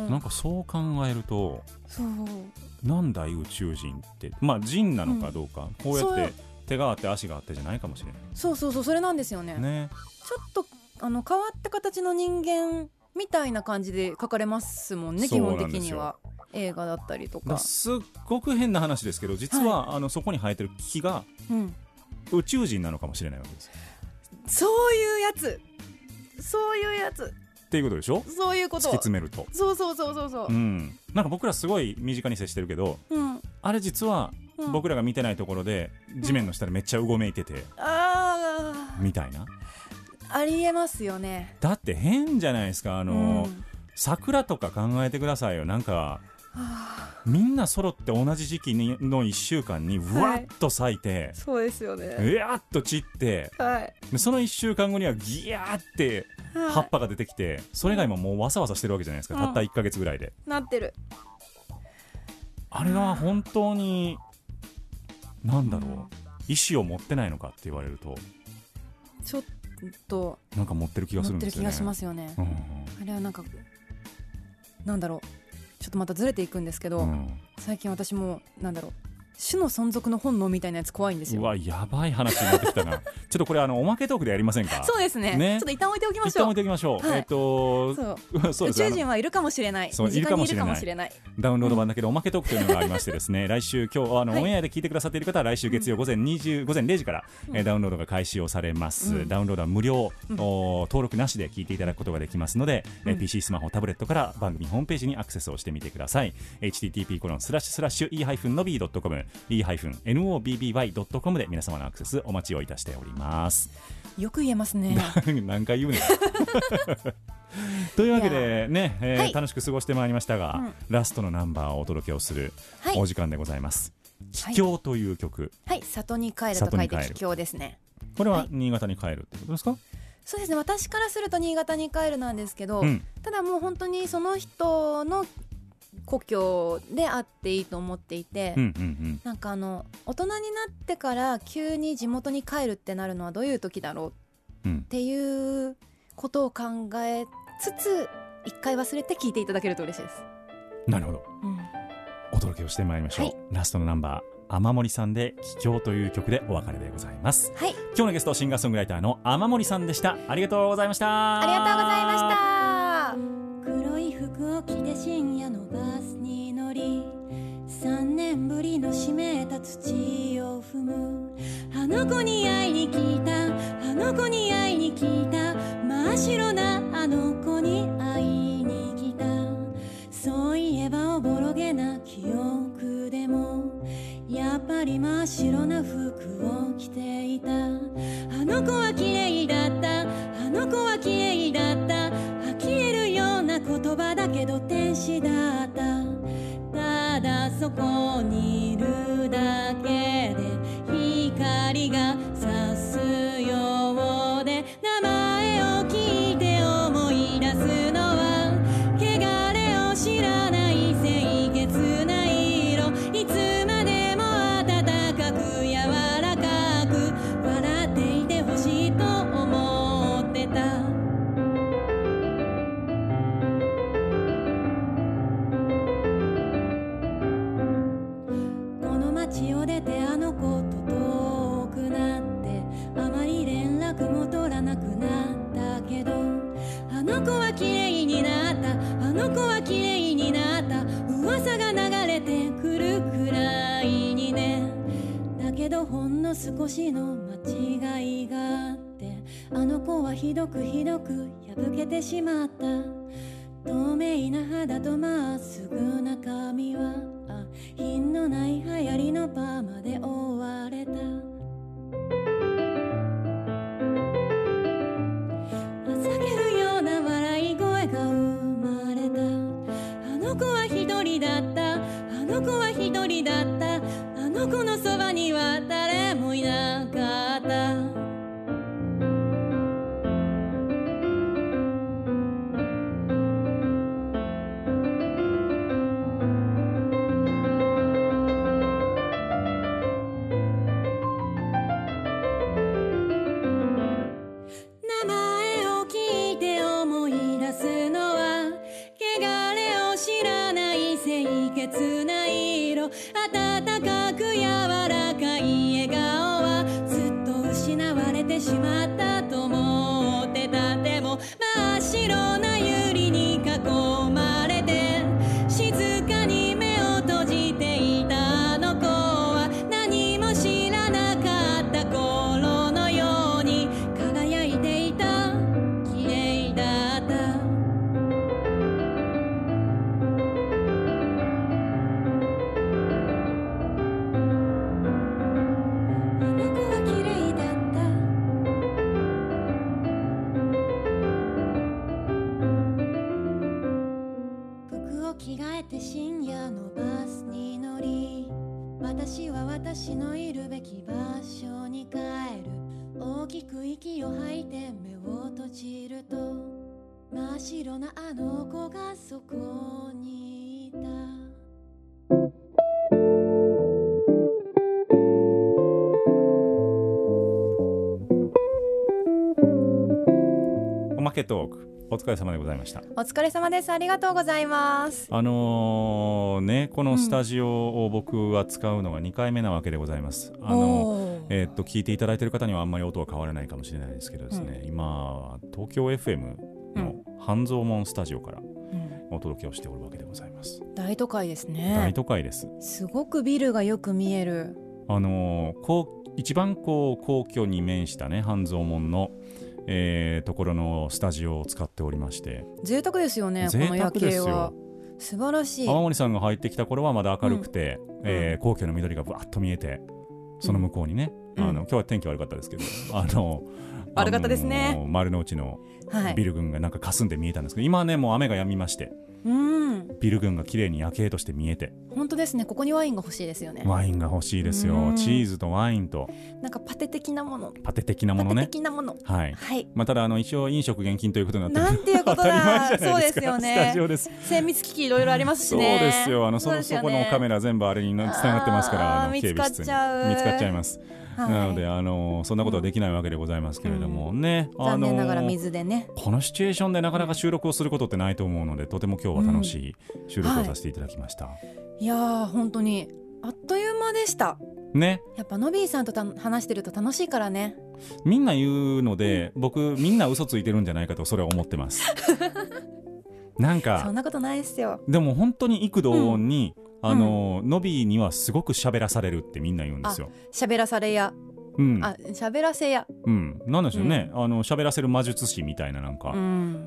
なんかそう考えると、そうなんだい宇宙人って、まあ人なのかどうか、うん、こうやって手があって足があってじゃないかもしれない。 そうそうそう、それなんですよ ね, ねちょっとあの変わった形の人間みたいな感じで書かれますもんね、基本的には。映画だったりとか。 すっごく変な話ですけど、実は、はい、あのそこに生えてる木が、うん、宇宙人なのかもしれないわけです。 そういうやつそういうやつっていうことでしょ。 そういうこと突き詰めると。 そうそうそうそうそう、うん、 なんか僕らすごい身近に接してるけど、うん、あれ実は僕らが見てないところで、うん、地面の下でめっちゃうごめいてて、うん、あみたいな、 ありえますよね。 だって変じゃないですか。あの、うん、桜とか考えてくださいよ。なんかみんな揃って同じ時期にのいっしゅうかんにうわっと咲いて、はい、 そうですよね。 うわっと散って、はい、そのいっしゅうかんごにはギヤーって葉っぱが出てきて、はい、それが今もうわさわさしてるわけじゃないですか、うん、たったいっかげつぐらいでなってる。 あれは本当になんだろう、意思を持ってないのかって言われるとちょっとなんか持ってる気がするんですよね。 持ってる気がしますよね、うん、あれはなんかなんだろう、ちょっとまたずれていくんですけど、うん、最近私もなんだろう、種の存続の本能みたいなやつ怖いんですよ。 うわ、やばい話になってきたなちょっとこれあのおまけトークでやりませんか。 そうです ね, ねちょっと一旦置いておきましょう。一旦置いておきましょう、はい、えーとそうそう宇宙人はいるかもしれない、身近にいるかもしれない。 ダウンロード版だけでおまけトークというのがありましてですね、来週今日あの、はい、オンエアで聞いてくださっている方は来週月曜午前にじ午前れいじから、うんえー、ダウンロードが開始をされます、うん、ダウンロードは無料、うん、登録なしで聞いていただくことができますので、うん、ピーシー スマホタブレットから番組ホームページにアクセスをしてみてください。 エイチティーティーピーコロンスラッシュスラッシュイーハイフンノビードットコム イーハイフンノビーワイドットコム で皆様のアクセスお待ちをいたしております。 よく言えますね何回言うねんというわけでね、えーはい、楽しく過ごしてまいりましたが、うん、ラストのナンバーをお届けをするお時間でございます。帰郷、はい、という曲、 はい、里に帰ると書いて帰郷ですね。 これは新潟に帰るってことですか。はい、 そうですね、私からすると新潟に帰るなんですけど、うん、ただもう本当にその人の故郷であっていいと思っていて、うんうんうん、なんかあの大人になってから急に地元に帰るってなるのはどういう時だろうっていうことを考えつつ一回忘れて聞いていただけると嬉しいです。 なるほど、うん、お届けをしてまいりましょう、はい、ラストのナンバー雨森さんで帰郷という曲でお別れでございます、はい、今日のゲストシンガーソングライターの雨森さんでした。ありがとうございました。 ありがとうございました。 黒い服を着て深夜のバスに乗りさんねんぶりの湿った土を踏むあの子に会いに来たあの子に会いに来た真っ白なあの子に会いに来たそういえばおぼろげな記憶でもやっぱり真っ白な服を着ていたあの子は綺麗だったあの子は綺麗だった呆れるような言葉だけど天使だったただそこにいるだけで光が差すようで名前を聞いて思い出すのは汚れを知らない清潔な色いつまでも温かく柔らかく笑っていてほしいと思ってた街を出てあの子と遠くなってあまり連絡も取らなくなったけどあの子は綺麗になったあの子は綺麗になった噂が流れてくるくらいにねだけどほんの少しの間違いがあってあの子はひどくひどく破けてしまった透明な肌とまっすぐな髪は品のない流行りのパーマで覆われた叫けるような笑い声が生まれたあの子は一人だったあの子は一人だったあの子のそばには誰もいなかった名前を聞いて思い出すのは汚れを知温かく柔らかい笑顔はずっと失われてしまったと思ってた。でも真っ白な百合に囲まれて静かに目を閉じていたあの子は何も知らなかった頃のように輝いていた。綺麗だった。僕は綺麗だった。服を着替えて深夜のバスに乗り、私は私のいるべき場所に帰る。大きく息を吐いて目を閉じると真っ白なあの子がそこにいた。 おまけトークお疲れ様でございました。 お疲れ様です。ありがとうございます。 あのー、ねこのスタジオを僕は使うのがにかいめなわけでございます。あのえー、っと聞いていただいている方にはあんまり音は変わらないかもしれないですけどですね、うん、今東京 エフエム の半蔵門スタジオからお届けをしておるわけでございます。 大都会ですね。 大都会です。 すごくビルがよく見える。 あのー、こう一番こう皇居に面したね半蔵門のえー、ところのスタジオを使っておりまして、 贅沢ですよね。この夜景は素晴らしい。 天森さんが入ってきた頃はまだ明るくて、うんえー、皇居の緑がぶわっと見えて、その向こうにね、うん、あの今日は天気悪かったですけど、あの悪かったですね。 丸の内のビル群がなんか霞んで見えたんですけど、はい、今はねもう雨が止みまして、うん、ビル群が綺麗に夜景として見えて。 本当ですね。ここにワインが欲しいですよね。 ワインが欲しいですよ。チーズとワインとなんかパテ的なもの。 パテ的なものね。 パテ的なもの。 はい。はい。まあ、ただあの一応飲食厳禁ということになってなんていうことだ。 当たり前じゃないですか。 そうですよね。 スタジオです。 精密機器いろいろありますしね。 そうですよ。あの そ, そ, そこのカメラ全部あれにつながってますから、あの警備室に見つかっちゃいます。はい、なのであのそんなことはできないわけでございますけれどもね、 うん、残念ながら水でね、 このシチュエーションでなかなか収録をすることってないと思うので、とても今日は楽しい収録をさせていただきました。うんはい、 いやー本当にあっという間でしたね。 やっぱノビーさんとた話してると楽しいからね。 みんな言うので、僕みんな嘘ついてるんじゃないかとそれは思ってますなんかそんなことないですよ。 でも本当に幾度に、うんあのうん、ノビーにはすごく喋らされるってみんな言うんですよ。 喋らされや、うん、あ喋らせや、 うん、なんでしょうね、うん、あの喋らせる魔術師みたいな、なんか、うん、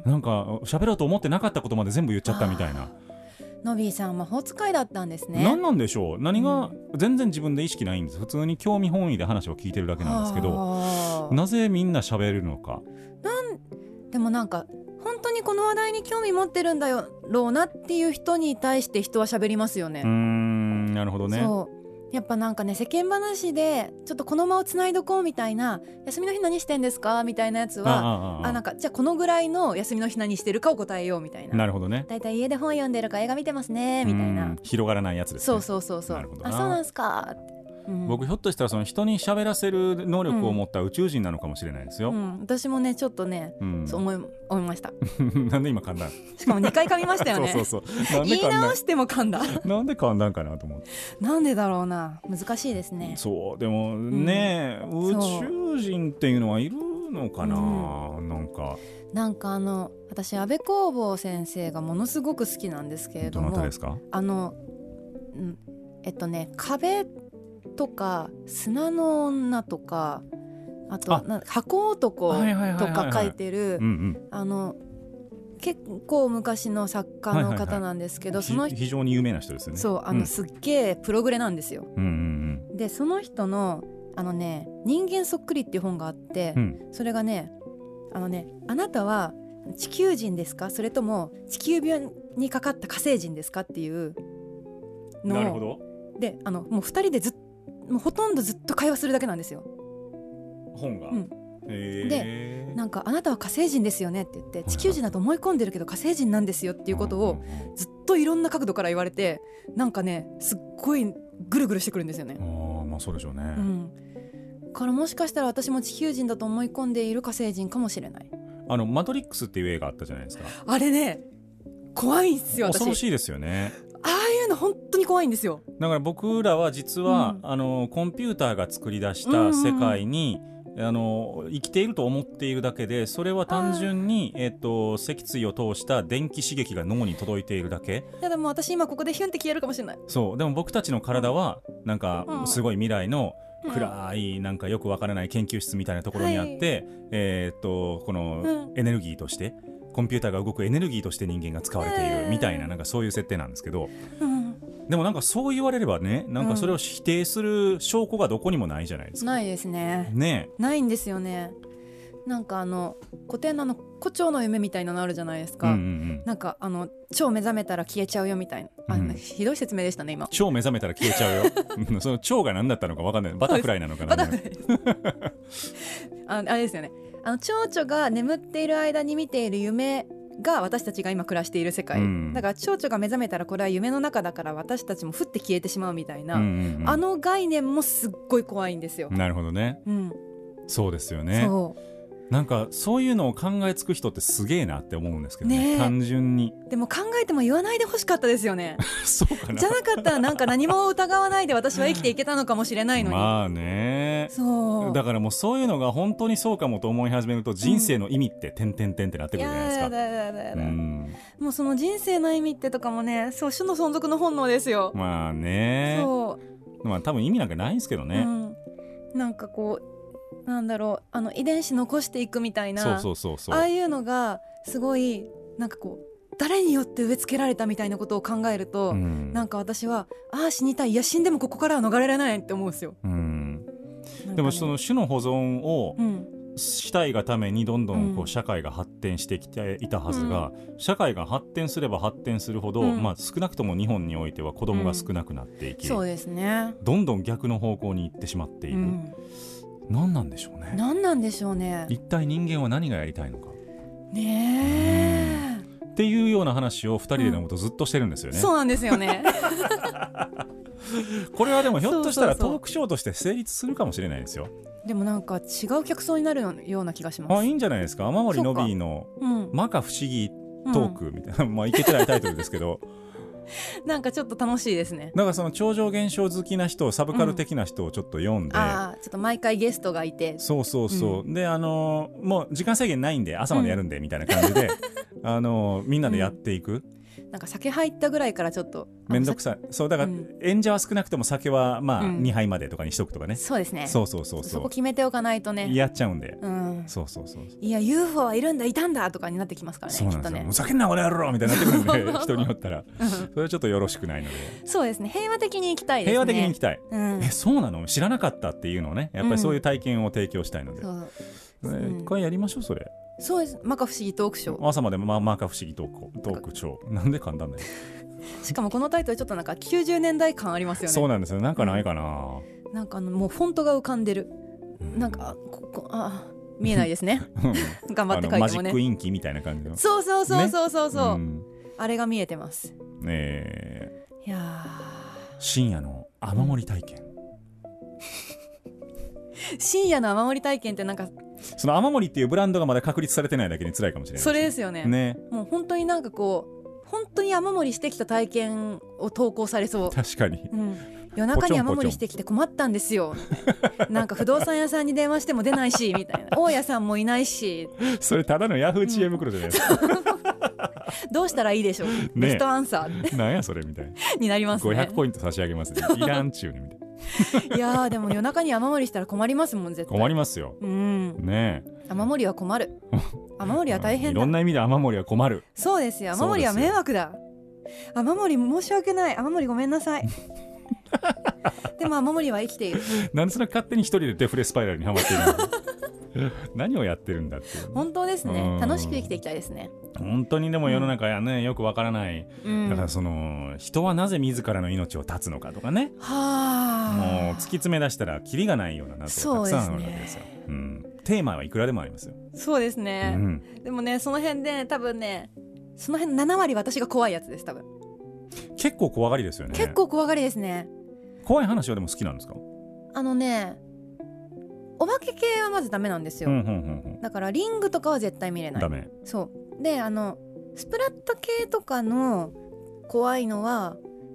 なんか喋ろうと思ってなかったことまで全部言っちゃったみたいな。 ノビーさん魔法使いだったんですね。 何なんでしょう。何が、うん、全然自分で意識ないんです。普通に興味本位で話を聞いてるだけなんですけど、なぜみんな喋るのか。 なんでもなんか本当にこの話題に興味持ってるんだろうなっていう人に対して人は喋りますよね。 うーんなるほどね。 そうやっぱなんかね、世間話でちょっとこの間をつないどこうみたいな、休みの日何してんですかみたいなやつは、ああああなんかじゃあこのぐらいの休みの日何してるかを答えようみたいな。 なるほどね。 だいたい家で本読んでるか映画見てますねみたいな。 広がらないやつですね。 そうそうそうそう。あ、そうなんすかって、うん、 僕ひょっとしたらその人に喋らせる能力を持った宇宙人なのかもしれないですよ。 うんうん、私もねちょっとね、うん、そう思い、思いましたなんで今噛んだん。 しかもにかい噛みましたよねそうそうそう。なんで言い直しても噛んだなんで噛んだんかなと思って。 なんでだろうな。難しいですね。 そうでもね、うん、宇宙人っていうのはいるのかな、うん、なんかなんかあの私安部公房先生がものすごく好きなんですけれども。 どなたですか。 あの、うん、えっとね壁とか砂の女とか、あとあ箱男とか書いてるあの結構昔の作家の方なんですけど、はいはいはい、その非常に有名な人ですよね。 そうあの、うん、すっげえプログレなんですよ、 うんうんうん、 でその人のあのね人間そっくりっていう本があって、うん、それがねあのねあなたは地球人ですか、それとも地球病にかかった火星人ですかっていうのを。 なるほど。 であのもうふたりでずっもうほとんどずっと会話するだけなんですよ本が、 うん、でなんかあなたは火星人ですよねって言って、地球人だと思い込んでるけど火星人なんですよっていうことをずっといろんな角度から言われて、なんかねすっごいぐるぐるしてくるんですよね。 あ、まあそうでしょうね、 うん、からもしかしたら私も地球人だと思い込んでいる火星人かもしれない。 あのマトリックスっていう映画あったじゃないですか。 あれね怖いんですよ私。 恐ろしいですよね。 ああいうの本当に怖いんですよ。 だから僕らは実は、うん、あのコンピューターが作り出した世界に、うんうんうんあの生きていると思っているだけで、それは単純に、えー、と脊椎を通した電気刺激が脳に届いているだけ。 いやでも私今ここでヒュンって消えるかもしれない。 そうでも僕たちの体はなんかすごい未来の暗いなんかよくわからない研究室みたいなところにあって、うんえー、とこのエネルギーとして、うん、コンピューターが動くエネルギーとして人間が使われているみたいな、なんかそういう設定なんですけど、うんでもなんかそう言われればね、なんかそれを否定する証拠がどこにもないじゃないですか。 ないですね。 ねないんですよね。なんかあの古典のあの胡蝶の夢みたいなのあるじゃないですか、うんうんうん、なんかあの蝶目覚めたら消えちゃうよみたいな、あ、うん、ひどい説明でしたね今。 蝶目覚めたら消えちゃうよその蝶が何だったのか分かんない。バタフライなのかな。バタフライあ, あれですよね、あの蝶々が眠っている間に見ている夢が私たちが今暮らしている世界、うん、だから蝶々が目覚めたらこれは夢の中だから私たちもふって消えてしまうみたいな、うんうんうん、あの概念もすっごい怖いんですよ。 なるほどね、うん、そうですよね。 そうなんかそういうのを考えつく人ってすげえなって思うんですけど ね, ね単純に。 でも考えても言わないでほしかったですよねそうかな。 じゃなかったらなんか何も疑わないで私は生きていけたのかもしれないのにまあね。 そうだからもうそういうのが本当にそうかもと思い始めると、人生の意味って点々点ってなってくるじゃないですか、うん、やだやだやだ、うん、 もうその人生の意味ってとかもね、そう種の存続の本能ですよ。 まあね。そうまあ多分意味なんかないんですけどね、うん、 なんかこうなんだろう、あの遺伝子残していくみたいな、 そうそうそうそう、 ああいうのがすごいなんかこう誰によって植え付けられたみたいなことを考えると、うん、なんか私はああ死にたい、いや死んでもここからは逃れられないって思うんですよ、うんね、でもその種の保存をしたいがためにどんどんこう社会が発展してきていたはずが、うん、社会が発展すれば発展するほど、うんまあ、少なくとも日本においては子供が少なくなっていき、 うん、そうですね、 どんどん逆の方向に行ってしまっている、うん何なんでしょうね。 何なんでしょうね。 一体人間は何がやりたいのかねえっていうような話をふたりで飲むとずっとしてるんですよね、 うん、そうなんですよねこれはでもひょっとしたらトークショーとして成立するかもしれないですよ。 でもなんか違う客層になるような気がします。 あ、いいんじゃないですか。雨森のびーの摩訶不思議トークみたいな、うん、まあいけてないタイトルですけどなんかちょっと楽しいですね。 だからその超常現象好きな人、サブカル的な人をちょっと読んで、うん、 あちょっと毎回ゲストがいて、 そうそうそう、うん、であのー、もう時間制限ないんで朝までやるんで、うん、みたいな感じであのー、みんなでやっていく、うんなんか酒入ったぐらいからちょっとめんどくさい。そうだから、うん、演者は少なくとも酒はまあ、うん、にはいまでとかにしとくとかね。 そうですね。 そうそうそうそう、 そこ決めておかないとねやっちゃうんで、 うん、 そうそうそう、 いや ユーフォー はいるんだいたんだとかになってきますからね。 そうなんですよ、 きっとね、 もう酒んなこれやろみたいになってくるんで人によったらそれはちょっとよろしくないのでそうですね、平和的に行きたいですね。 平和的に行きたい、 うん、 えそうなの知らなかったっていうのをね、やっぱりそういう体験を提供したいので、うんね、一回やりましょうそれ。 そうです、摩訶不思議トークショー、 朝までま摩訶不思議トークトークショーなんで簡単だよしかもこのタイトルちょっとなんかきゅうじゅうねんだい感ありますよね。 そうなんですよ、なんかないかな、 うん、なんかあのもうフォントが浮かんでる、うん、なんかここあ見えないですね頑張って書いてもね、マジックインキみたいな感じの、そうそうそうそうそうそう、ねうん、あれが見えてますねえ。いや深夜の雨漏り体験深夜の雨漏り体験ってなんかその雨漏りっていうブランドがまだ確立されてないだけに辛いかもしれない。 それですよ ね, ねもう本当になんかこう本当に雨漏りしてきた体験を投稿されそう。 確かに、 うん、夜中に雨漏りしてきて困ったんですよなんか不動産屋さんに電話しても出ないしみたいな大家さんもいないしそれただのヤフー知恵袋じゃないですか、うん、 どうしたらいいでしょう、ね、ベストアンサーなんやそれみたいなになりますね。 ごひゃくポイント差し上げますねいらんちゅうねみたいないやでも夜中に雨漏りしたら困りますもん絶対。 困りますよ、うんね、 雨漏りは困る雨漏りは大変だ。 いろんな意味で雨漏りは困る。 そうですよ、雨漏りは迷惑だ。雨漏り申し訳ない、雨漏りごめんなさいでも雨漏りは生きている。 なんでそれ勝手に一人でデフレスパイラルにはまっているの何をやってるんだっていう。 本当ですね、楽しく生きていきたいですね。 本当にでも世の中やね、うん、よくわからない、うん、だからその人はなぜ自らの命を絶つのかとかね、はもう突き詰め出したらキリがないような謎がたくさんあるわけですよ。うん、テーマはいくらでもありますよ。 そうですね、うん、でもねその辺で多分ねその辺ななわり私が怖いやつです多分。 結構怖がりですよね。 結構怖がりですね。 怖い話はでも好きなんですか？ あのねお化け系はまずダメなんですよ、うんうんうんうん、だからリングとかは絶対見れない。 ダメ。 そうであのスプラッタ系とかの怖いのは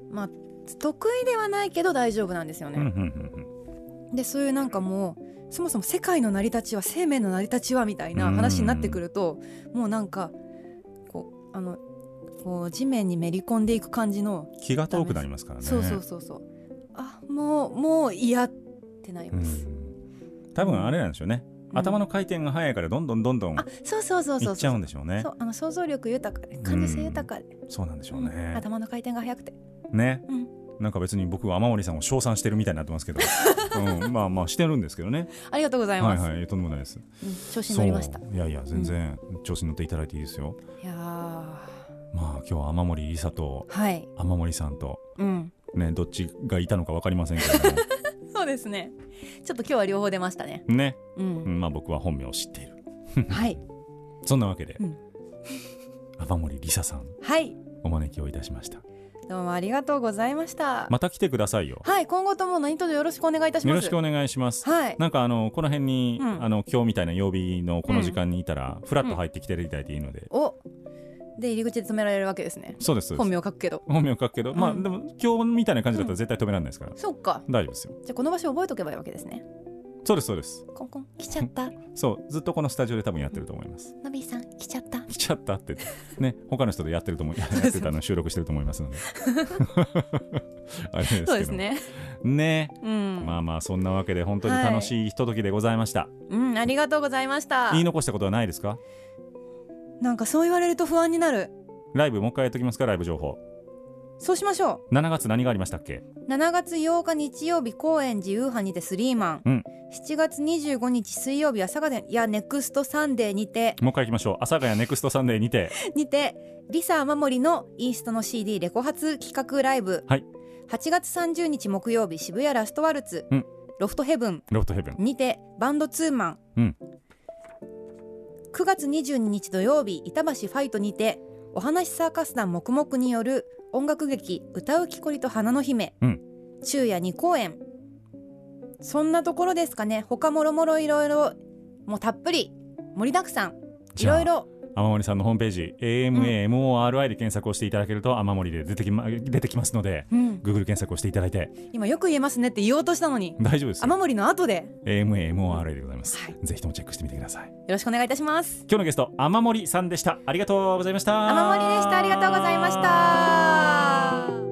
まあ得意ではないけど大丈夫なんですよね、うんうんうん、でそういうなんかもうそもそも世界の成り立ちは生命の成り立ちはみたいな話になってくると、もうなんかこうあのこう地面にめり込んでいく感じの気が遠くなりますからね。 そうそうそうそう、あもうもう嫌ってなります。 多分あれなんでしょうね、うん、頭の回転が速いからどんどんどんどんいっちゃうんでしょうね。 そうあの想像力豊かで感受性豊かで、 うん、そうなんでしょうね、 うん、頭の回転が速くてね、 うん、 なんか別に僕は雨森さんを称賛してるみたいになってますけど、うん、まあまあしてるんですけどね。 ありがとうございます。 はいはい、とんでもないです、 うん、調子に乗りました。 いやいや全然調子に乗っていただいていいですよ。 いやまあ今日は雨森りさと、 はい、 雨森さんと、 うんね、どっちがいたのか分かりませんけれどもそうですね、ちょっと今日は両方出ましたね。 ね、 うんうん、まあ僕は本名を知っているはいそんなわけで、 うん、 雨森りささん、 はい、 お招きをいたしました。 どうもありがとうございました。 また来てくださいよ。 はい、今後とも何卒よろしくお願いいたします。 よろしくお願いします、 はい、 なんかあのこの辺に、うん、あの今日みたいな曜日のこの時間にいたら、うん、フラッと入ってきていただいていいので、 うん、おで入り口で止められるわけですね。 そうですそうです、 本名書くけど本名書くけど、うん、まあでも今日みたいな感じだったら絶対止められないですから、 うん、そっか大丈夫ですよ。 じゃあこの場所覚えとけばいいわけですね。 そうですそうです。 コンコン来ちゃったそうずっとこのスタジオで多分やってると思います。 のびーさん来ちゃった来ちゃったってね他の人でやってると思いやってたの収録してると思いますのであれですけどそうですねね、 うん、 まあまあそんなわけで本当に楽しいひとときでございました、はい、 うんありがとうございました。 言い残したことはないですか？ なんかそう言われると不安になる。 ライブもう一回やっときますか？ライブ情報そうしましょう。 しちがつ何がありましたっけ？ しちがつようか日曜日高円寺ウーハにてスリーマン、うん、しちがつにじゅうごにち水曜日阿佐ヶ谷やネクストサンデーにて、 もう一回いきましょう。阿佐ヶ谷ネクストサンデーにてにてリサ雨森のインストの シーディー レコ発企画ライブ、 はい、 はちがつさんじゅうにち木曜日渋谷ラストワルツ、うん、ロフトヘブンロフトヘブンにてバンドツーマン、うん、くがつにじゅうににち土曜日板橋ファイトにてお話サーカス団黙々による音楽劇歌う木こりと花の姫、うん、昼夜に公演。そんなところですかね。他もろもろいろいろもうたっぷり盛りだくさんいろいろ。 雨森さんのホームページ エーエムエーエムオーアールアイ で検索をしていただけると雨森で出てき、ま、出てきますので、うん、Google 検索をしていただいて。 今よく言えますねって言おうとしたのに大丈夫ですよ。 雨森の後でエーエムエーエムオーアールアイ でございます、はい、ぜひともチェックしてみてください。よろしくお願いいたします。 今日のゲスト雨森さんでした。ありがとうございました。 雨森でした。ありがとうございました。